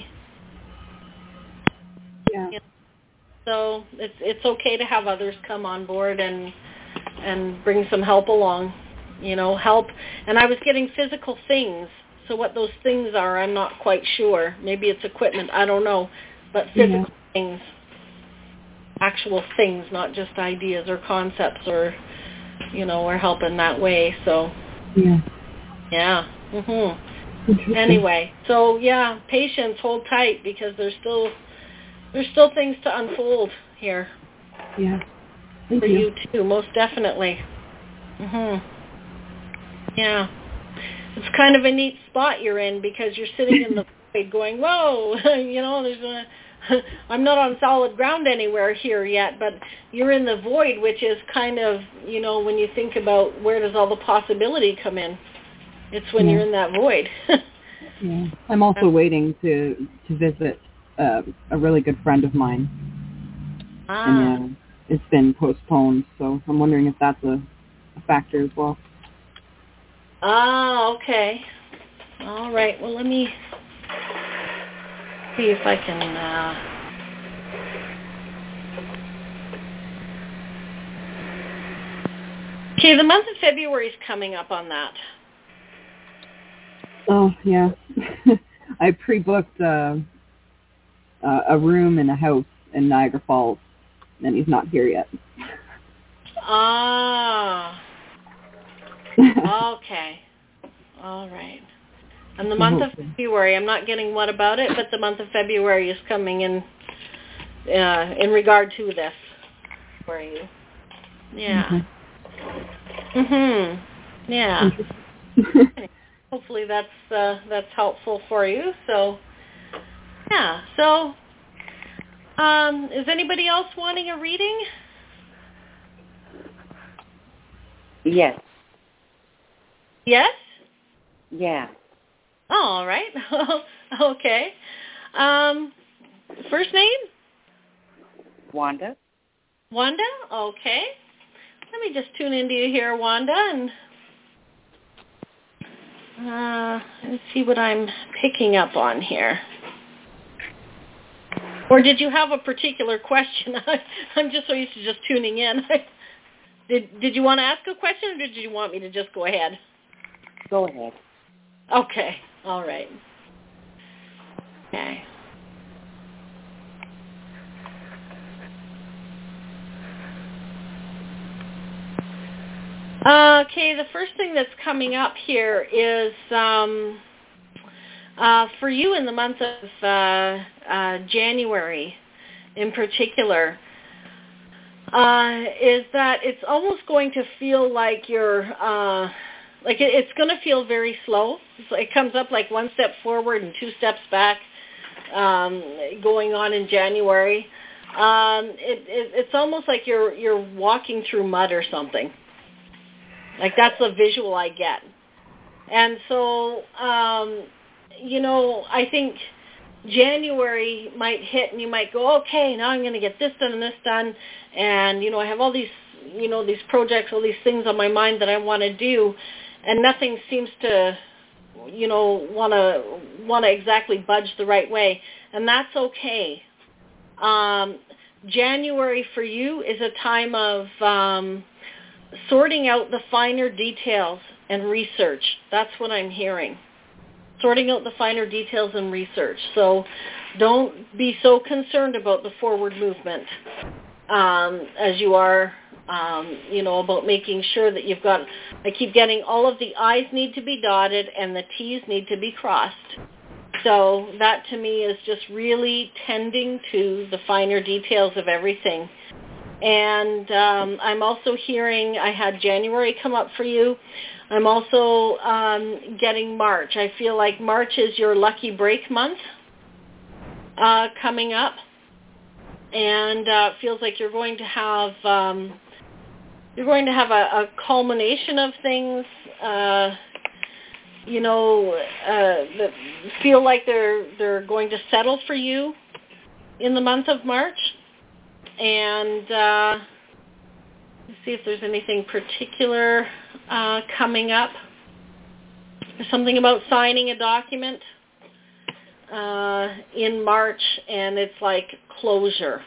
Yeah. So it's it's okay to have others come on board and and bring some help along, you know, help. And I was getting physical things. So what those things are, I'm not quite sure. Maybe it's equipment. I don't know. But physical yeah. things, actual things, not just ideas or concepts or, you know, or help in that way. So... Yeah. Yeah. Mhm. Anyway, so yeah, patience, hold tight, because there's still there's still things to unfold here. Yeah. Thank for you. you too, most definitely. Mhm. Yeah. It's kind of a neat spot you're in, because you're sitting in the going, whoa, you know, there's a, I'm not on solid ground anywhere here yet, but you're in the void, which is kind of, you know, when you think about where does all the possibility come in, it's when yeah. you're in that void. yeah. I'm also waiting to to visit uh, a really good friend of mine. Ah. And uh, it's been postponed, so I'm wondering if that's a, a factor as well. Ah, okay. All right. Well, let me see if I can... Uh... Okay, the month of February is coming up on that. Oh, yeah. I pre-booked uh, uh, a room in a house in Niagara Falls, and he's not here yet. Ah. Okay. All right. And the month of February, I'm not getting what about it, but the month of February is coming in uh, in regard to this for you. Yeah. Mm-hmm. mm-hmm. Yeah. Hopefully that's uh, that's helpful for you. So, yeah. So, um, is anybody else wanting a reading? Yes. Yes? Yeah. Oh, all right. Okay. Um, first name? Wanda. Wanda? Okay. Let me just tune into you here, Wanda, and uh, let's see what I'm picking up on here. Or did you have a particular question? I'm just so used to just tuning in. Did Did you want to ask a question, or did you want me to just go ahead? Go ahead. Okay. All right. Okay. Uh, okay, the first thing that's coming up here is um, uh, for you in the month of uh, uh, January in particular, uh, is that it's almost going to feel like you're, uh, like it, it's going to feel very slow. So it comes up like one step forward and two steps back um, going on in January. Um, it, it, it's almost like you're you're walking through mud or something. Like that's the visual I get. And so, um, you know, I think January might hit and you might go, okay, now I'm going to get this done and this done. And, you know, I have all these, you know, these projects, all these things on my mind that I want to do. And nothing seems to, you know, want to want to exactly budge the right way. And that's okay. Um, January for you is a time of um, sorting out the finer details and research. That's what I'm hearing. Sorting out the finer details and research. So don't be so concerned about the forward movement um, as you are, um, you know, about making sure that you've got, I keep getting all of the I's need to be dotted and the T's need to be crossed. So that to me is just really tending to the finer details of everything. And um, I'm also hearing, I had January come up for you. I'm also um, getting March. I feel like March is your lucky break month uh, coming up. And uh, it feels like you're going to have um, you're going to have a, a culmination of things, uh, you know, uh, that feel like they're they're going to settle for you in the month of March. And uh, let's see if there's anything particular uh, coming up. There's something about signing a document uh, in March, and it's like closure.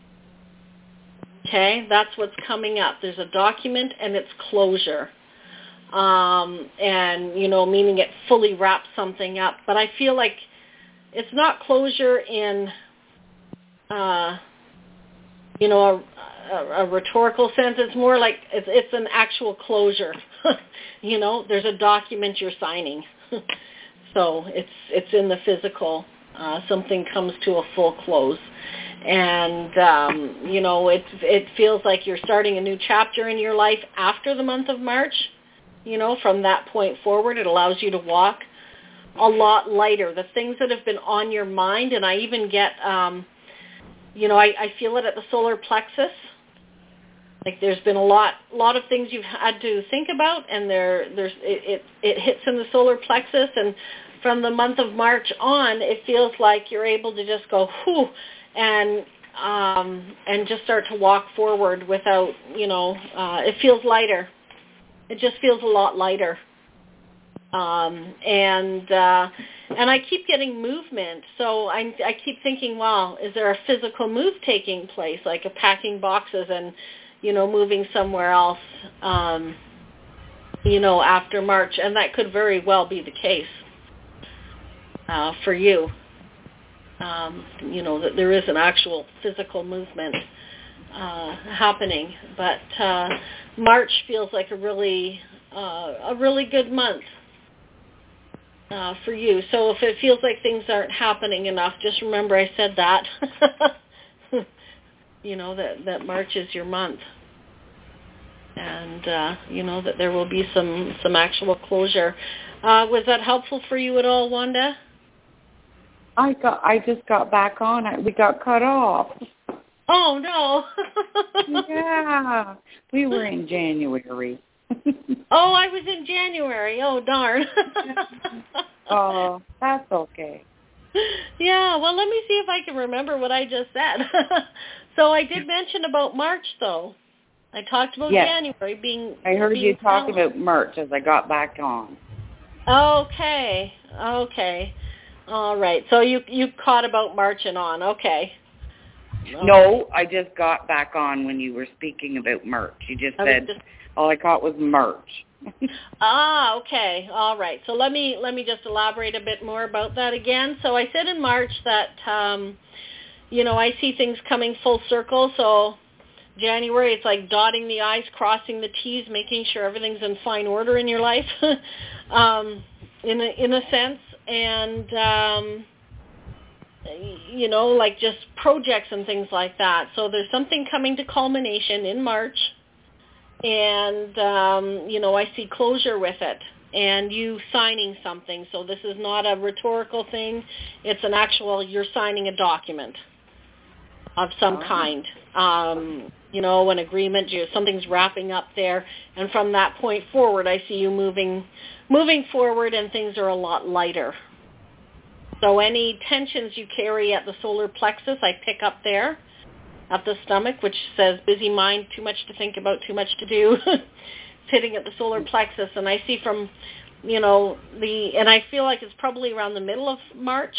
Okay, that's what's coming up. There's a document, and it's closure. Um, and, you know, meaning it fully wraps something up. But I feel like it's not closure in... Uh, you know, a, a, a rhetorical sense. It's more like it's, it's an actual closure. You know, there's a document you're signing. So it's it's in the physical. Uh, something comes to a full close. And, um, you know, it, it feels like you're starting a new chapter in your life after the month of March. You know, from that point forward, it allows you to walk a lot lighter. The things that have been on your mind, and I even get, um, you know, I, I feel it at the solar plexus. Like there's been a lot, lot of things you've had to think about, and there, there's it, it, it hits in the solar plexus, and from the month of March on, it feels like you're able to just go, whew, and um, and just start to walk forward without, you know, uh, it feels lighter. It just feels a lot lighter. Um, and uh, and I keep getting movement, so I, I keep thinking, wow, is there a physical move taking place, like a packing boxes and, you know, moving somewhere else, um, you know, after March, and that could very well be the case uh, for you. Um, you know, that there is an actual physical movement uh, happening, but uh, March feels like a really uh, a really good month uh, for you. So if it feels like things aren't happening enough, just remember I said that. You know, that, that March is your month. And, uh, you know, that there will be some, some actual closure. Uh, was that helpful for you at all, Wanda? I got. I just got back on it. We got cut off. Oh, no. Yeah. We were in January. Oh, I was in January. Oh, darn. Oh, that's okay. Yeah, well, let me see if I can remember what I just said. So I did mention about March, though. I talked about yes. January being I heard being you talk silent. about March as I got back on. Okay, okay. All right. So you you caught about March and on. Okay. No, I just got back on when you were speaking about March. You just I said just, all I caught was March. Ah, okay. All right. So let me let me just elaborate a bit more about that again. So I said in March that um, you know, I see things coming full circle. So January, it's like dotting the I's, crossing the T's, making sure everything's in fine order in your life, um, in a, in a sense, and um, you know, like just projects and things like that. So there's something coming to culmination in March. And, um, you know, I see closure with it and you signing something. So this is not a rhetorical thing. It's an actual, you're signing a document of some oh. kind. Um, you know, an agreement, you, something's wrapping up there. And from that point forward, I see you moving, moving forward, and things are a lot lighter. So any tensions you carry at the solar plexus, I pick up there. At the stomach, which says busy mind, too much to think about, too much to do. It's hitting at the solar plexus, and I see from, you know, the, and I feel like it's probably around the middle of March,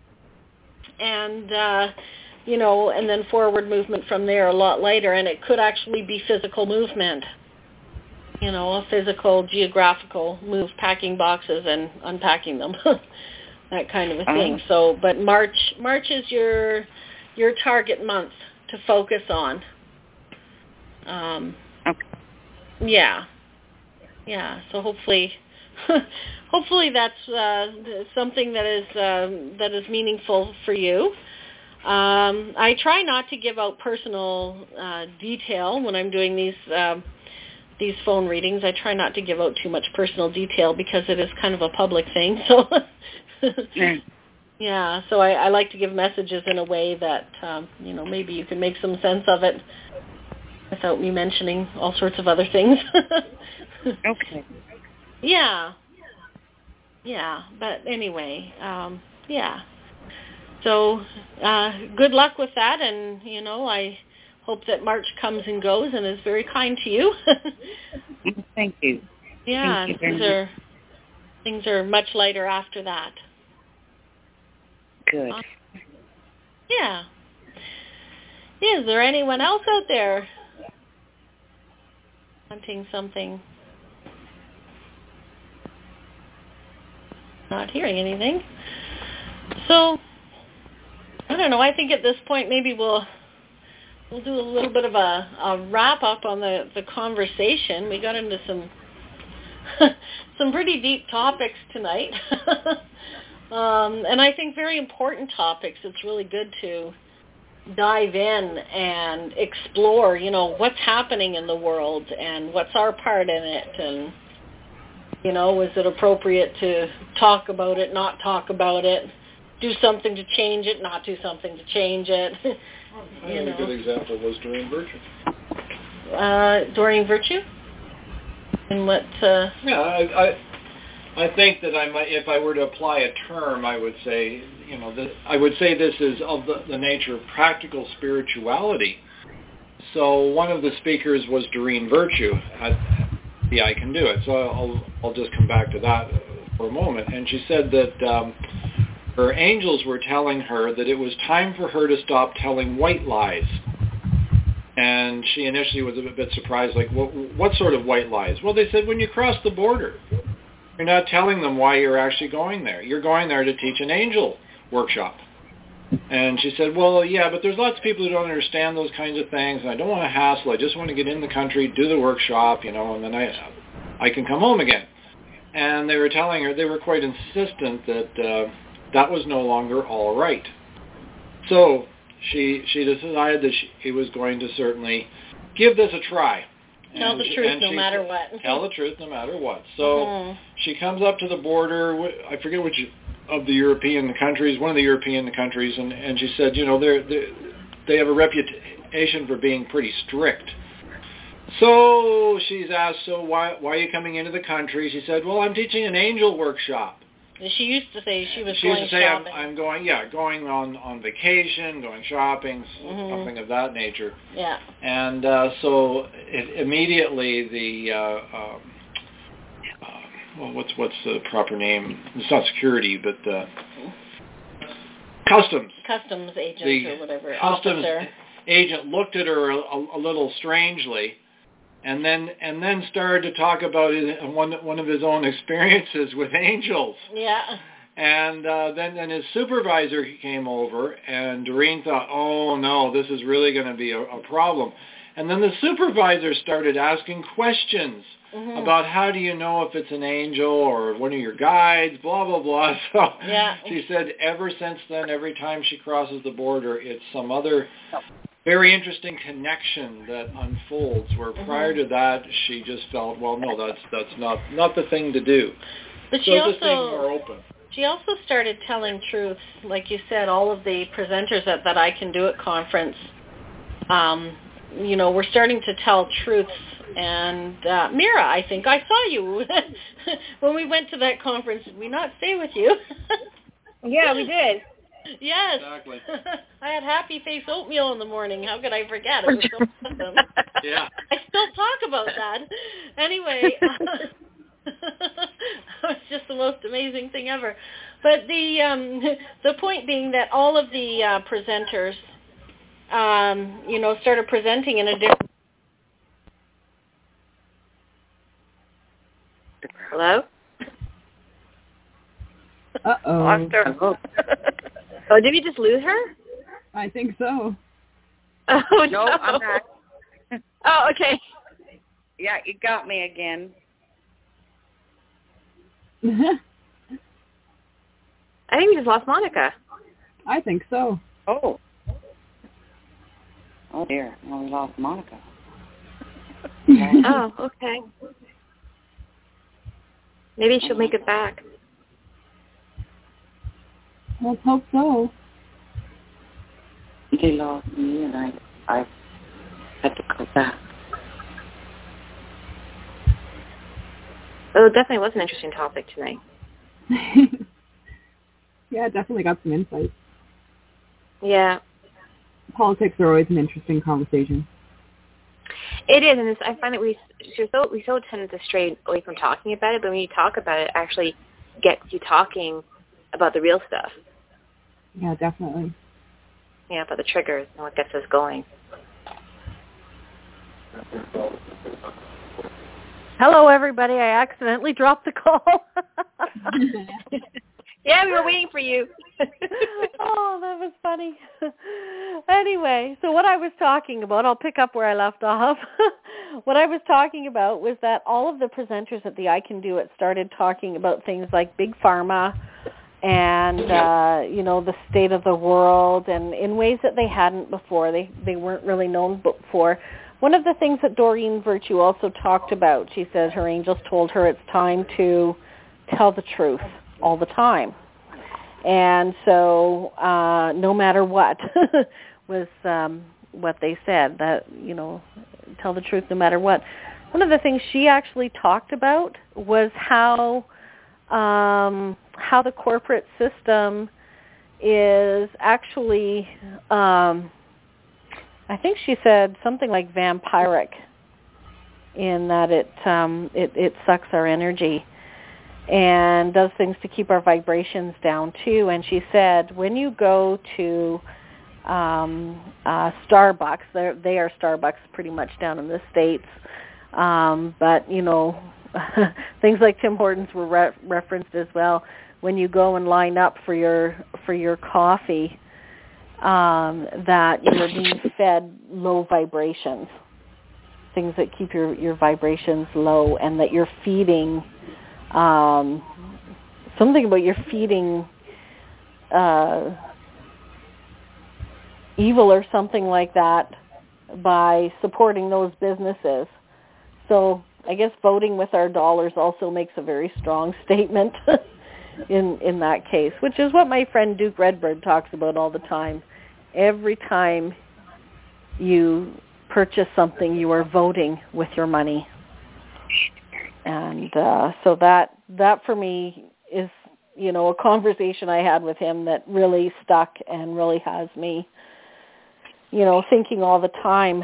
and, uh, you know, and then forward movement from there a lot later, and it could actually be physical movement, you know, a physical, geographical move, packing boxes and unpacking them, that kind of a thing. Uh-huh. So, but March, March is your, your target month to focus on. Um, okay. Yeah, yeah. So hopefully, hopefully that's uh, something that is uh, that is meaningful for you. Um, I try not to give out personal uh, detail when I'm doing these um, these phone readings. I try not to give out too much personal detail because it is kind of a public thing. So. mm. Yeah, so I, I like to give messages in a way that, um, you know, maybe you can make some sense of it without me mentioning all sorts of other things. Okay. Yeah. Yeah, but anyway, um, yeah. So uh, good luck with that, and, you know, I hope that March comes and goes and is very kind to you. Thank you. Yeah, Thank you things are, things are much lighter after that. Good. Yeah. Is there anyone else out there wanting something? Not hearing anything. So, I don't know. I think at this point maybe we'll we'll do a little bit of a, a wrap up on the, the conversation. We got into some some pretty deep topics tonight. Um, and I think very important topics. It's really good to dive in and explore, you know, what's happening in the world and what's our part in it. And, You know, was it appropriate to talk about it, not talk about it, do something to change it, not do something to change it? I think a good example was Doreen Virtue. Uh, Doreen Virtue? And what? Uh... Yeah, I, I I think that I might, if I were to apply a term, I would say, you know, that I would say this is of the, the nature of practical spirituality. So one of the speakers was Doreen Virtue at the I Can Do It. So I'll I'll just come back to that for a moment. And she said that um, her angels were telling her that it was time for her to stop telling white lies. And she initially was a bit surprised, like, what, what sort of white lies? Well, they said, when you cross the border, you're not telling them why you're actually going there. You're going there to teach an angel workshop. And she said, well, yeah, but there's lots of people who don't understand those kinds of things, and I don't want to hassle. I just want to get in the country, do the workshop, you know, and then I, I can come home again. And they were telling her, they were quite insistent that uh, that was no longer all right. So she she decided that she, she was going to certainly give this a try. Tell the truth no matter what. Tell the truth no matter what. So mm-hmm. she comes up to the border, I forget which of the European countries, one of the European countries, and, and she said, you know, they're, they're, they have a reputation for being pretty strict. So she's asked, so why, why are you coming into the country? She said, well, I'm teaching an angel workshop. She used to say she was she going used to say, shopping. I'm, I'm going, yeah, going on, on vacation, going shopping, mm-hmm. something of that nature. Yeah. And uh, so it, immediately the, uh, um, uh, well, what's what's the proper name? It's not security, but uh, customs. Customs agent the or whatever. Customs officer. agent looked at her a, a, a little strangely. And then, and then started to talk about his, one one of his own experiences with angels. Yeah. And uh, then, then his supervisor came over, and Doreen thought, "Oh no, this is really going to be a, a problem." And then the supervisor started asking questions mm-hmm. about how do you know if it's an angel or one of your guides, blah blah blah. So yeah. she said, ever since then, every time she crosses the border, it's some other very interesting connection that unfolds, where prior mm-hmm. to that she just felt, well, no, that's that's not not the thing to do. But so she just being also more open. She also started telling truths, like you said. All of the presenters at that I Can Do It conference, um, you know, were starting to tell truths. And uh, Mira, I think I saw you when we went to that conference. Did we not stay with you? Yeah, we did. Yes. Exactly. I had happy face oatmeal in the morning. How could I forget? It was so awesome. Yeah. I still talk about that. Anyway, it was just the most amazing thing ever. But the um, the point being that all of the uh, presenters, um, you know, started presenting in a different. Hello? Uh-oh. Lost her. Oh, did we just lose her? I think so. Oh, no. No, I'm back. Oh, okay. Yeah, you got me again. I think we just lost Monica. I think so. Oh. Oh, dear. Well, we lost Monica. Oh, okay. Maybe she'll make it back. Let's hope so. They lost me, and I, I had to go back. Oh, it definitely was an interesting topic tonight. Yeah, definitely got some insight. Yeah. Politics are always an interesting conversation. It is, and it's, I find that we so we so tend to stray away from talking about it, but when you talk about it, it actually gets you talking about the real stuff. Yeah, definitely. Yeah, about the triggers and what gets us going. Hello, everybody. I accidentally dropped the call. Yeah, we were waiting for you. Oh, that was funny. Anyway, so what I was talking about, I'll pick up where I left off. What I was talking about was that all of the presenters at the I Can Do It started talking about things like Big Pharma and, uh, you know, the state of the world, and in ways that they hadn't before. They, they weren't really known before. one of the things that Doreen Virtue also talked about, she said her angels told her it's time to tell the truth all the time. And so uh, no matter what was um, what they said, that, you know, tell the truth no matter what. One of the things she actually talked about was how um, how the corporate system is actually, um, I think she said something like vampiric, in that it, um, it it sucks our energy and does things to keep our vibrations down too. And she said when you go to um, uh, Starbucks, they're, they are Starbucks pretty much down in the States, um, but you know, things like Tim Hortons were re- referenced as well. When you go and line up for your for your coffee, um, that you're being fed low vibrations, things that keep your, your vibrations low, and that you're feeding um, something about you're feeding uh, evil or something like that by supporting those businesses. So I guess voting with our dollars also makes a very strong statement in in that case, which is what my friend Duke Redbird talks about all the time. Every time you purchase something, you are voting with your money. And uh, so that that for me is, you know, a conversation I had with him that really stuck and really has me, you know, thinking all the time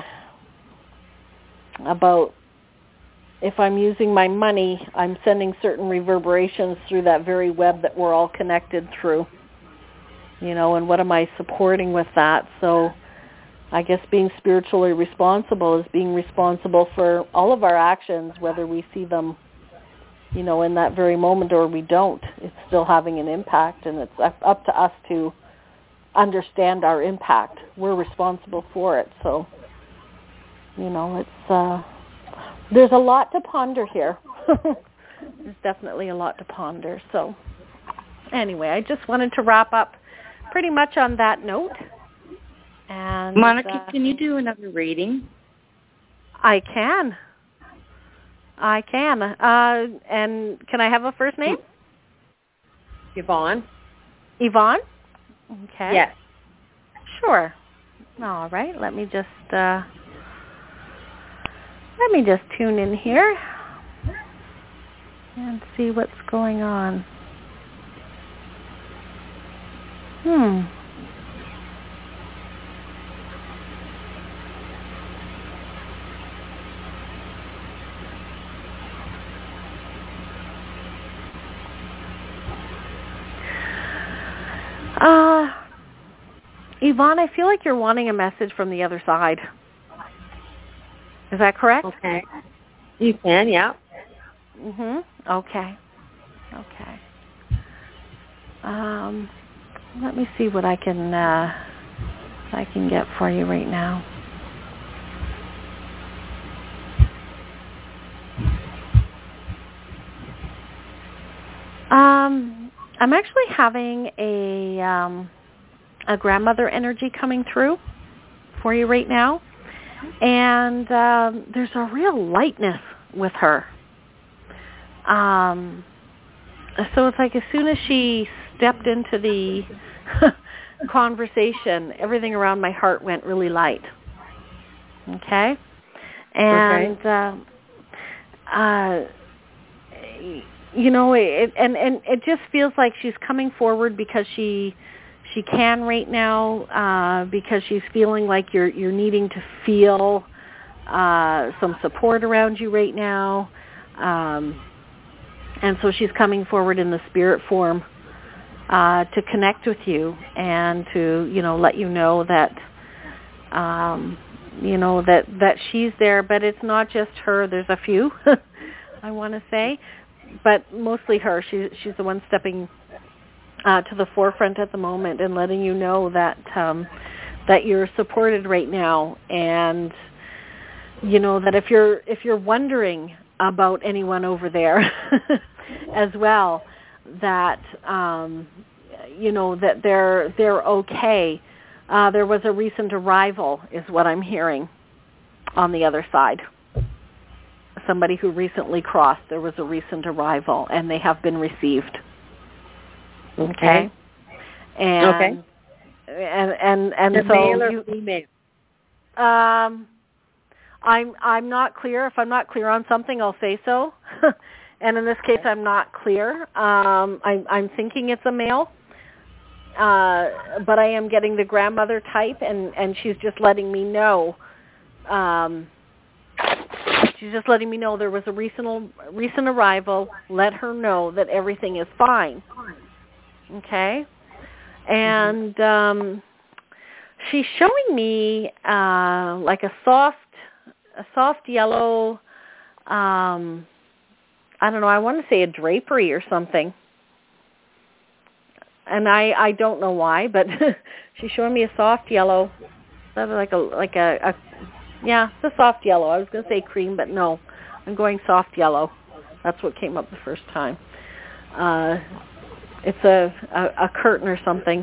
about if I'm using my money, I'm sending certain reverberations through that very web that we're all connected through, you know, and what am I supporting with that? So I guess being spiritually responsible is being responsible for all of our actions, whether we see them, you know, in that very moment or we don't. It's still having an impact, and it's up to us to understand our impact. We're responsible for it. So, you know, it's uh, there's a lot to ponder here. There's definitely a lot to ponder. So anyway, I just wanted to wrap up pretty much on that note. And Monica, uh, can you do another reading? I can. I can. Uh, and can I have a first name? Yvonne. Yvonne? Okay. Yes. Sure. All right. Let me just uh, let me just tune in here and see what's going on. Hmm. Uh, Yvonne, I feel like you're wanting a message from the other side. Is that correct? Okay. You can, yeah. Mhm. Okay. Okay. Um, let me see what I can uh, I can get for you right now. Um, I'm actually having a um, a grandmother energy coming through for you right now, and um, there's a real lightness with her. Um, so it's like as soon as she stepped into the conversation, everything around my heart went really light. Okay, and okay. Uh, uh, you know, it, and and it just feels like she's coming forward because she she can right now, uh, because she's feeling like you're you're needing to feel uh, some support around you right now, um, and so she's coming forward in the spirit form uh, to connect with you and to, you know, let you know that um, you know that that she's there. But it's not just her. There's a few, I want to say. But mostly her. She, she's the one stepping uh, to the forefront at the moment and letting you know that um, that you're supported right now, and you know that if you're if you're wondering about anyone over there as well, that um, you know that they're they're okay. Uh, there was a recent arrival, is what I'm hearing. on the other side. Somebody who recently crossed. There was a recent arrival, and they have been received. Okay. Okay. And okay. and and and the so male or you, female? Um, I'm I'm not clear. If I'm not clear on something, I'll say so. And in this case, I'm not clear. Um, I'm I'm thinking it's a male. Uh, but I am getting the grandmother type, and, and she's just letting me know. Um, she's just letting me know there was a recent recent arrival. Let her know that everything is fine. Okay, and um, she's showing me uh, like a soft a soft yellow. Um, I don't know. I want to say a drapery or something. And I, I don't know why, but she's showing me a soft yellow. That's like a like a, a yeah, it's a soft yellow. I was going to say cream, but no, I'm going soft yellow. That's what came up the first time. Uh, it's a, a a curtain or something,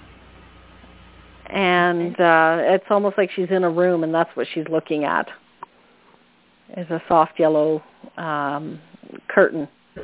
and uh, it's almost like she's in a room, and that's what she's looking at. Is a soft yellow um, curtain,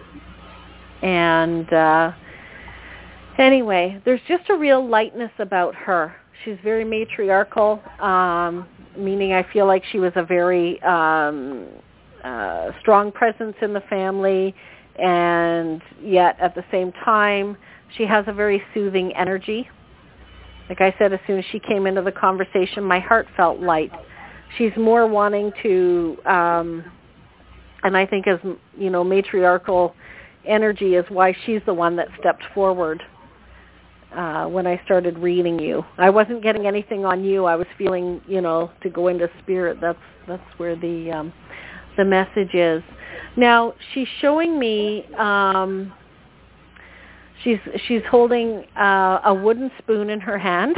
and. Uh, Anyway, there's just a real lightness about her. She's very matriarchal, um, meaning I feel like she was a very um, uh, strong presence in the family, and yet at the same time, she has a very soothing energy. Like I said, as soon as she came into the conversation, my heart felt light. She's more wanting to, um, and I think as, you know, matriarchal energy is why she's the one that stepped forward. Uh, when I started reading you, I wasn't getting anything on you. I was feeling, you know, to go into spirit. That's that's where the um, the message is. Now she's showing me. Um, she's she's holding uh, a wooden spoon in her hand.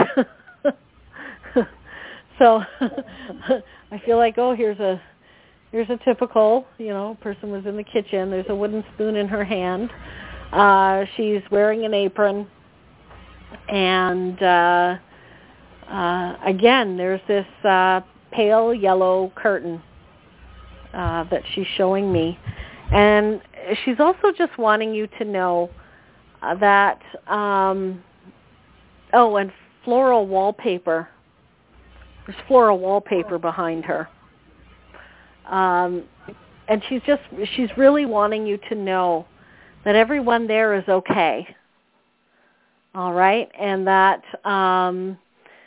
So I feel like, oh, here's a here's a typical, you know, person was in the kitchen. There's a wooden spoon in her hand. Uh, she's wearing an apron. And uh, uh, again, there's this uh, pale yellow curtain uh, that she's showing me. And she's also just wanting you to know uh, that, um, oh, and floral wallpaper. There's floral wallpaper behind her. Um, and she's just, she's really wanting you to know that everyone there is okay. All right, and that um,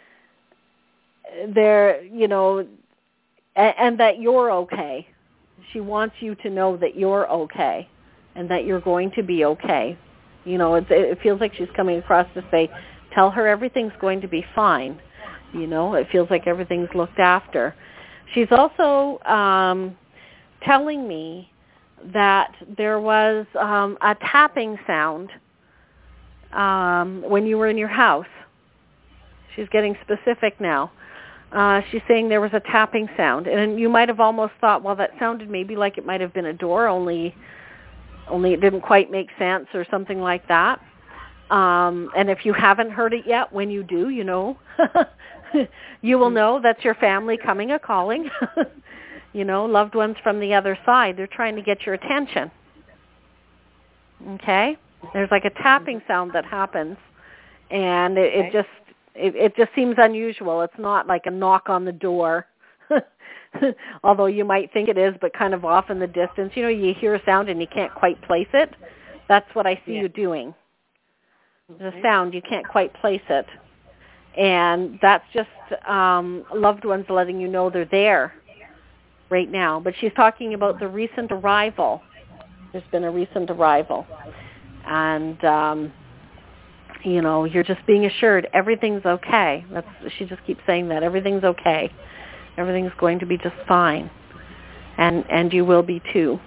they're, you know, and, and that you're okay. She wants you to know that you're okay, and that you're going to be okay. You know, it, it feels like she's coming across to say, tell her everything's going to be fine. You know, it feels like everything's looked after. She's also um, telling me that there was um, a tapping sound Um, when you were in your house. She's getting specific now. Uh, she's saying there was a tapping sound, and you might have almost thought, well, that sounded maybe like it might have been a door, only only it didn't quite make sense or something like that. Um, and if you haven't heard it yet, when you do, you know, you will know that's your family coming a calling. You know, loved ones from the other side. They're trying to get your attention. Okay? There's like a tapping sound that happens, and it, it just it, it just seems unusual. It's not like a knock on the door, although you might think it is, but kind of off in the distance. You know, you hear a sound and you can't quite place it. That's what I see yeah. you doing. The sound, you can't quite place it, and that's just um, loved ones letting you know they're there right now. But she's talking about the recent arrival. There's been a recent arrival. And, um, you know, you're just being assured everything's okay. That's, she just keeps saying that. Everything's okay. Everything's going to be just fine. And and you will be too.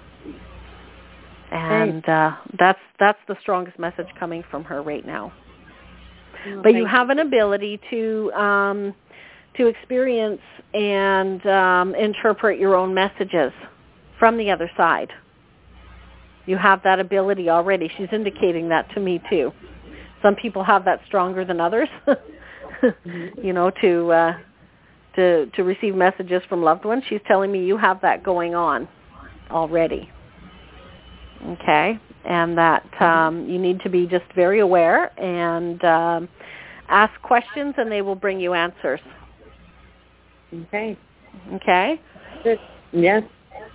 And uh, that's that's the strongest message coming from her right now. Well, but you have an ability to um, to experience and um, interpret your own messages from the other side. You have that ability already. She's indicating that to me too. Some people have that stronger than others. You know, to uh, to, to receive messages from loved ones. She's telling me you have that going on already. Okay? And that um, you need to be just very aware and um, ask questions, and they will bring you answers. Okay. Okay? Good. Yes.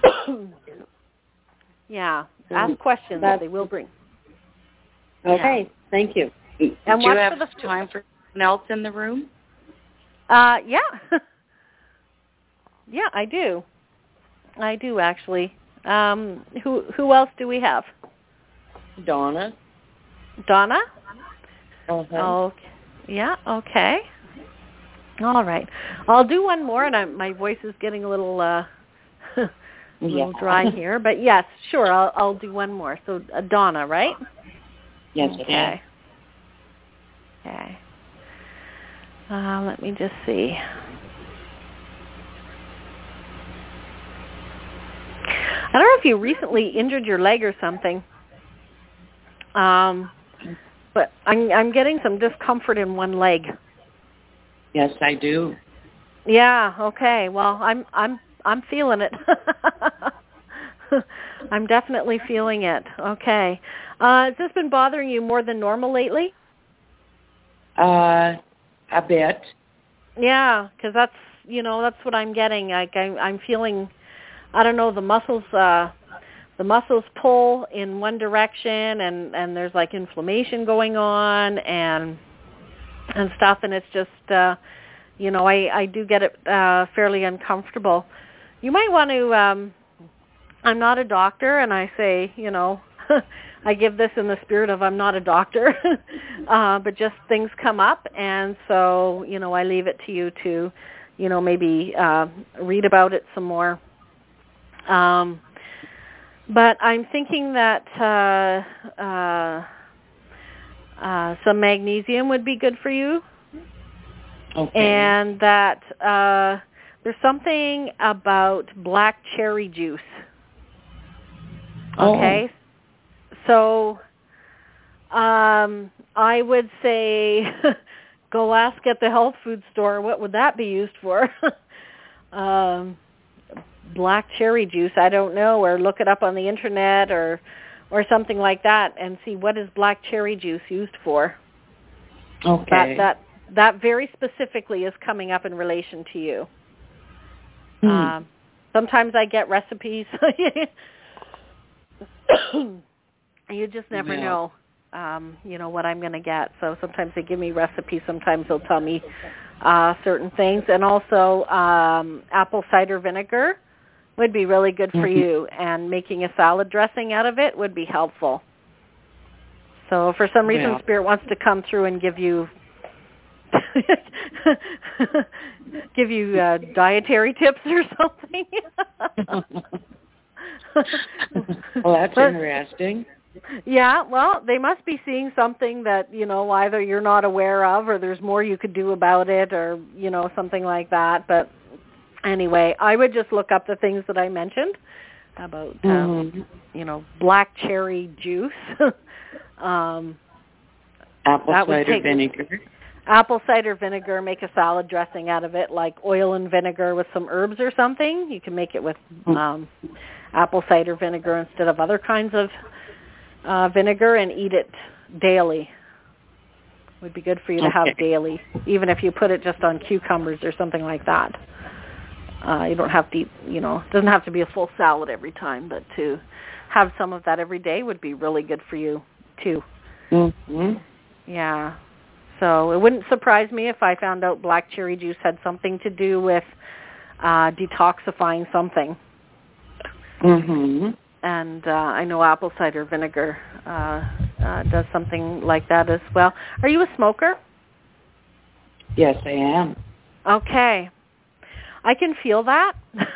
Yeah. Ask questions, that they will bring. Okay. Yeah. Thank you. Do And you watch have for the time for someone else in the room? Uh, yeah. Yeah, I do. I do, actually. Um, who who else do we have? Donna. Donna? Uh-huh. Okay. Yeah, okay. All right. I'll do one more, and I'm, my voice is getting a little uh, a little Yeah. dry here. But yes, sure, I'll, I'll do one more. So uh, Donna, right? Yes, Okay. Okay. Uh, let me just see. I don't know if you recently injured your leg or something, um, but I'm I'm getting some discomfort in one leg. Yes, I do. Yeah. Okay. Well, I'm I'm I'm feeling it. I'm definitely feeling it. Okay. Uh, has this been bothering you more than normal lately? Uh, a bit. Yeah, because that's you know that's what I'm getting. Like I'm I'm feeling, I don't know, the muscles uh, the muscles pull in one direction, and and there's like inflammation going on and and stuff, and it's just uh, you know I I do get it uh, fairly uncomfortable. You might want to. Um, I'm not a doctor, and I say you know. I give this in the spirit of I'm not a doctor, uh, but just things come up, and so, you know, I leave it to you to, you know, maybe uh, read about it some more. Um, but I'm thinking that uh, uh, uh, some magnesium would be good for you, Okay. and that uh, there's something about black cherry juice. Okay. Oh. So um, I would say go ask at the health food store, what would that be used for? um, black cherry juice, I don't know, or look it up on the internet or or something like that and see what is black cherry juice used for. Okay. That, that, that very specifically is coming up in relation to you. Hmm. Um, sometimes I get recipes. You just never Yeah. know, um, you know, what I'm going to get. So sometimes they give me recipes. Sometimes they'll tell me uh, certain things. And also um, apple cider vinegar would be really good for Mm-hmm. you. And making a salad dressing out of it would be helpful. So if for some reason Yeah. Spirit wants to come through and give you give you uh, dietary tips or something. Well, that's But, interesting. yeah, well, they must be seeing something that, you know, either you're not aware of or there's more you could do about it or, you know, something like that. But anyway, I would just look up the things that I mentioned about, um, Mm-hmm. you know, black cherry juice. um, Apple that would cider take- vinegar. apple cider vinegar, make a salad dressing out of it, like oil and vinegar with some herbs or something. You can make it with um, apple cider vinegar instead of other kinds of uh, vinegar and eat it daily. Would be good for you to have Okay. daily, even if you put it just on cucumbers or something like that. Uh, you don't have to eat, you know, it doesn't have to be a full salad every time, but to have some of that every day would be really good for you too. Mm-hmm. Yeah. So it wouldn't surprise me if I found out black cherry juice had something to do with uh, detoxifying something. Mm-hmm. And uh, I know apple cider vinegar uh, uh, does something like that as well. Are you a smoker? Yes, I am. Okay. I can feel that.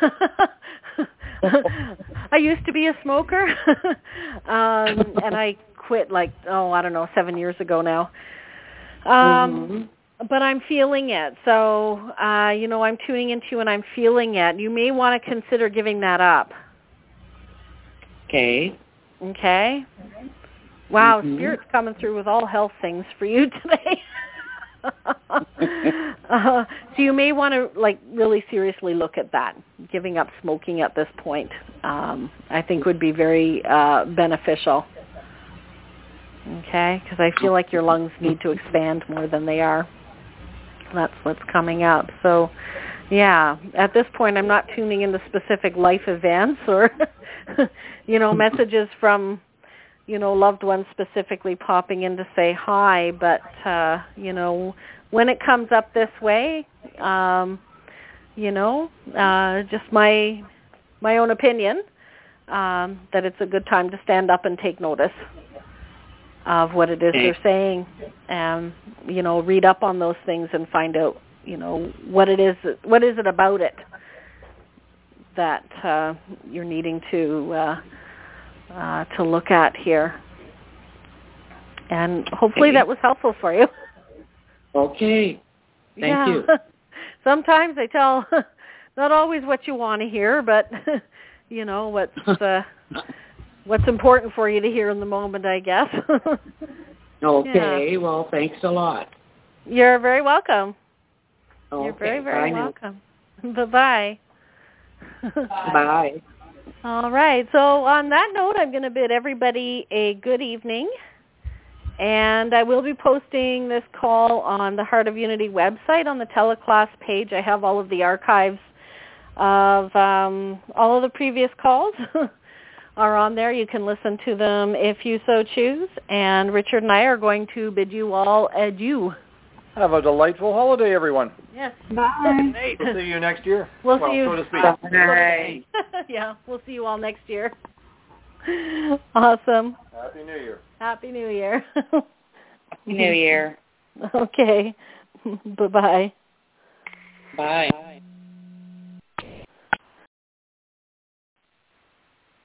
I used to be a smoker, um, and I quit like, oh, I don't know, seven years ago now. Um, mm-hmm. But I'm feeling it. So, uh, you know, I'm tuning into you and I'm feeling it. You may want to consider giving that up. Okay. Okay? Wow, Mm-hmm. Spirit's coming through with all health things for you today. uh, so you may want to like really seriously look at that. Giving up smoking at this point, um, I think, would be very uh, beneficial. Okay, because I feel like your lungs need to expand more than they are. That's what's coming up. So, yeah, at this point, I'm not tuning into specific life events or, you know, messages from, you know, loved ones specifically popping in to say hi. But, uh, you know, when it comes up this way, um, you know, uh, just my my own opinion, um, that it's a good time to stand up and take notice of what it is they're saying, and, you know, read up on those things and find out, you know, what it is, what is it about it that uh, you're needing to uh, uh, to look at here. And hopefully okay. that was helpful for you. Okay. Thank yeah. you. Sometimes I tell, not always what you want to hear, but, you know, what's... Uh, What's important for you to hear in the moment, I guess. Okay, yeah. well, thanks a lot. You're very welcome. Okay, You're very, very bye welcome. Bye-bye. Bye. All right. So on that note, I'm going to bid everybody a good evening. And I will be posting this call on the Heart of Unity website on the teleclass page. I have all of the archives of um, all of the previous calls. Are on there. You can listen to them if you so choose. And Richard and I are going to bid you all adieu. Have a delightful holiday, everyone. Yes. Bye. We'll see you next year. We'll well, see you. so to speak. Bye. Yeah, we'll see you all next year. Awesome. Happy New Year. Happy New Year. Happy New Year. Okay. Bye-bye. Bye.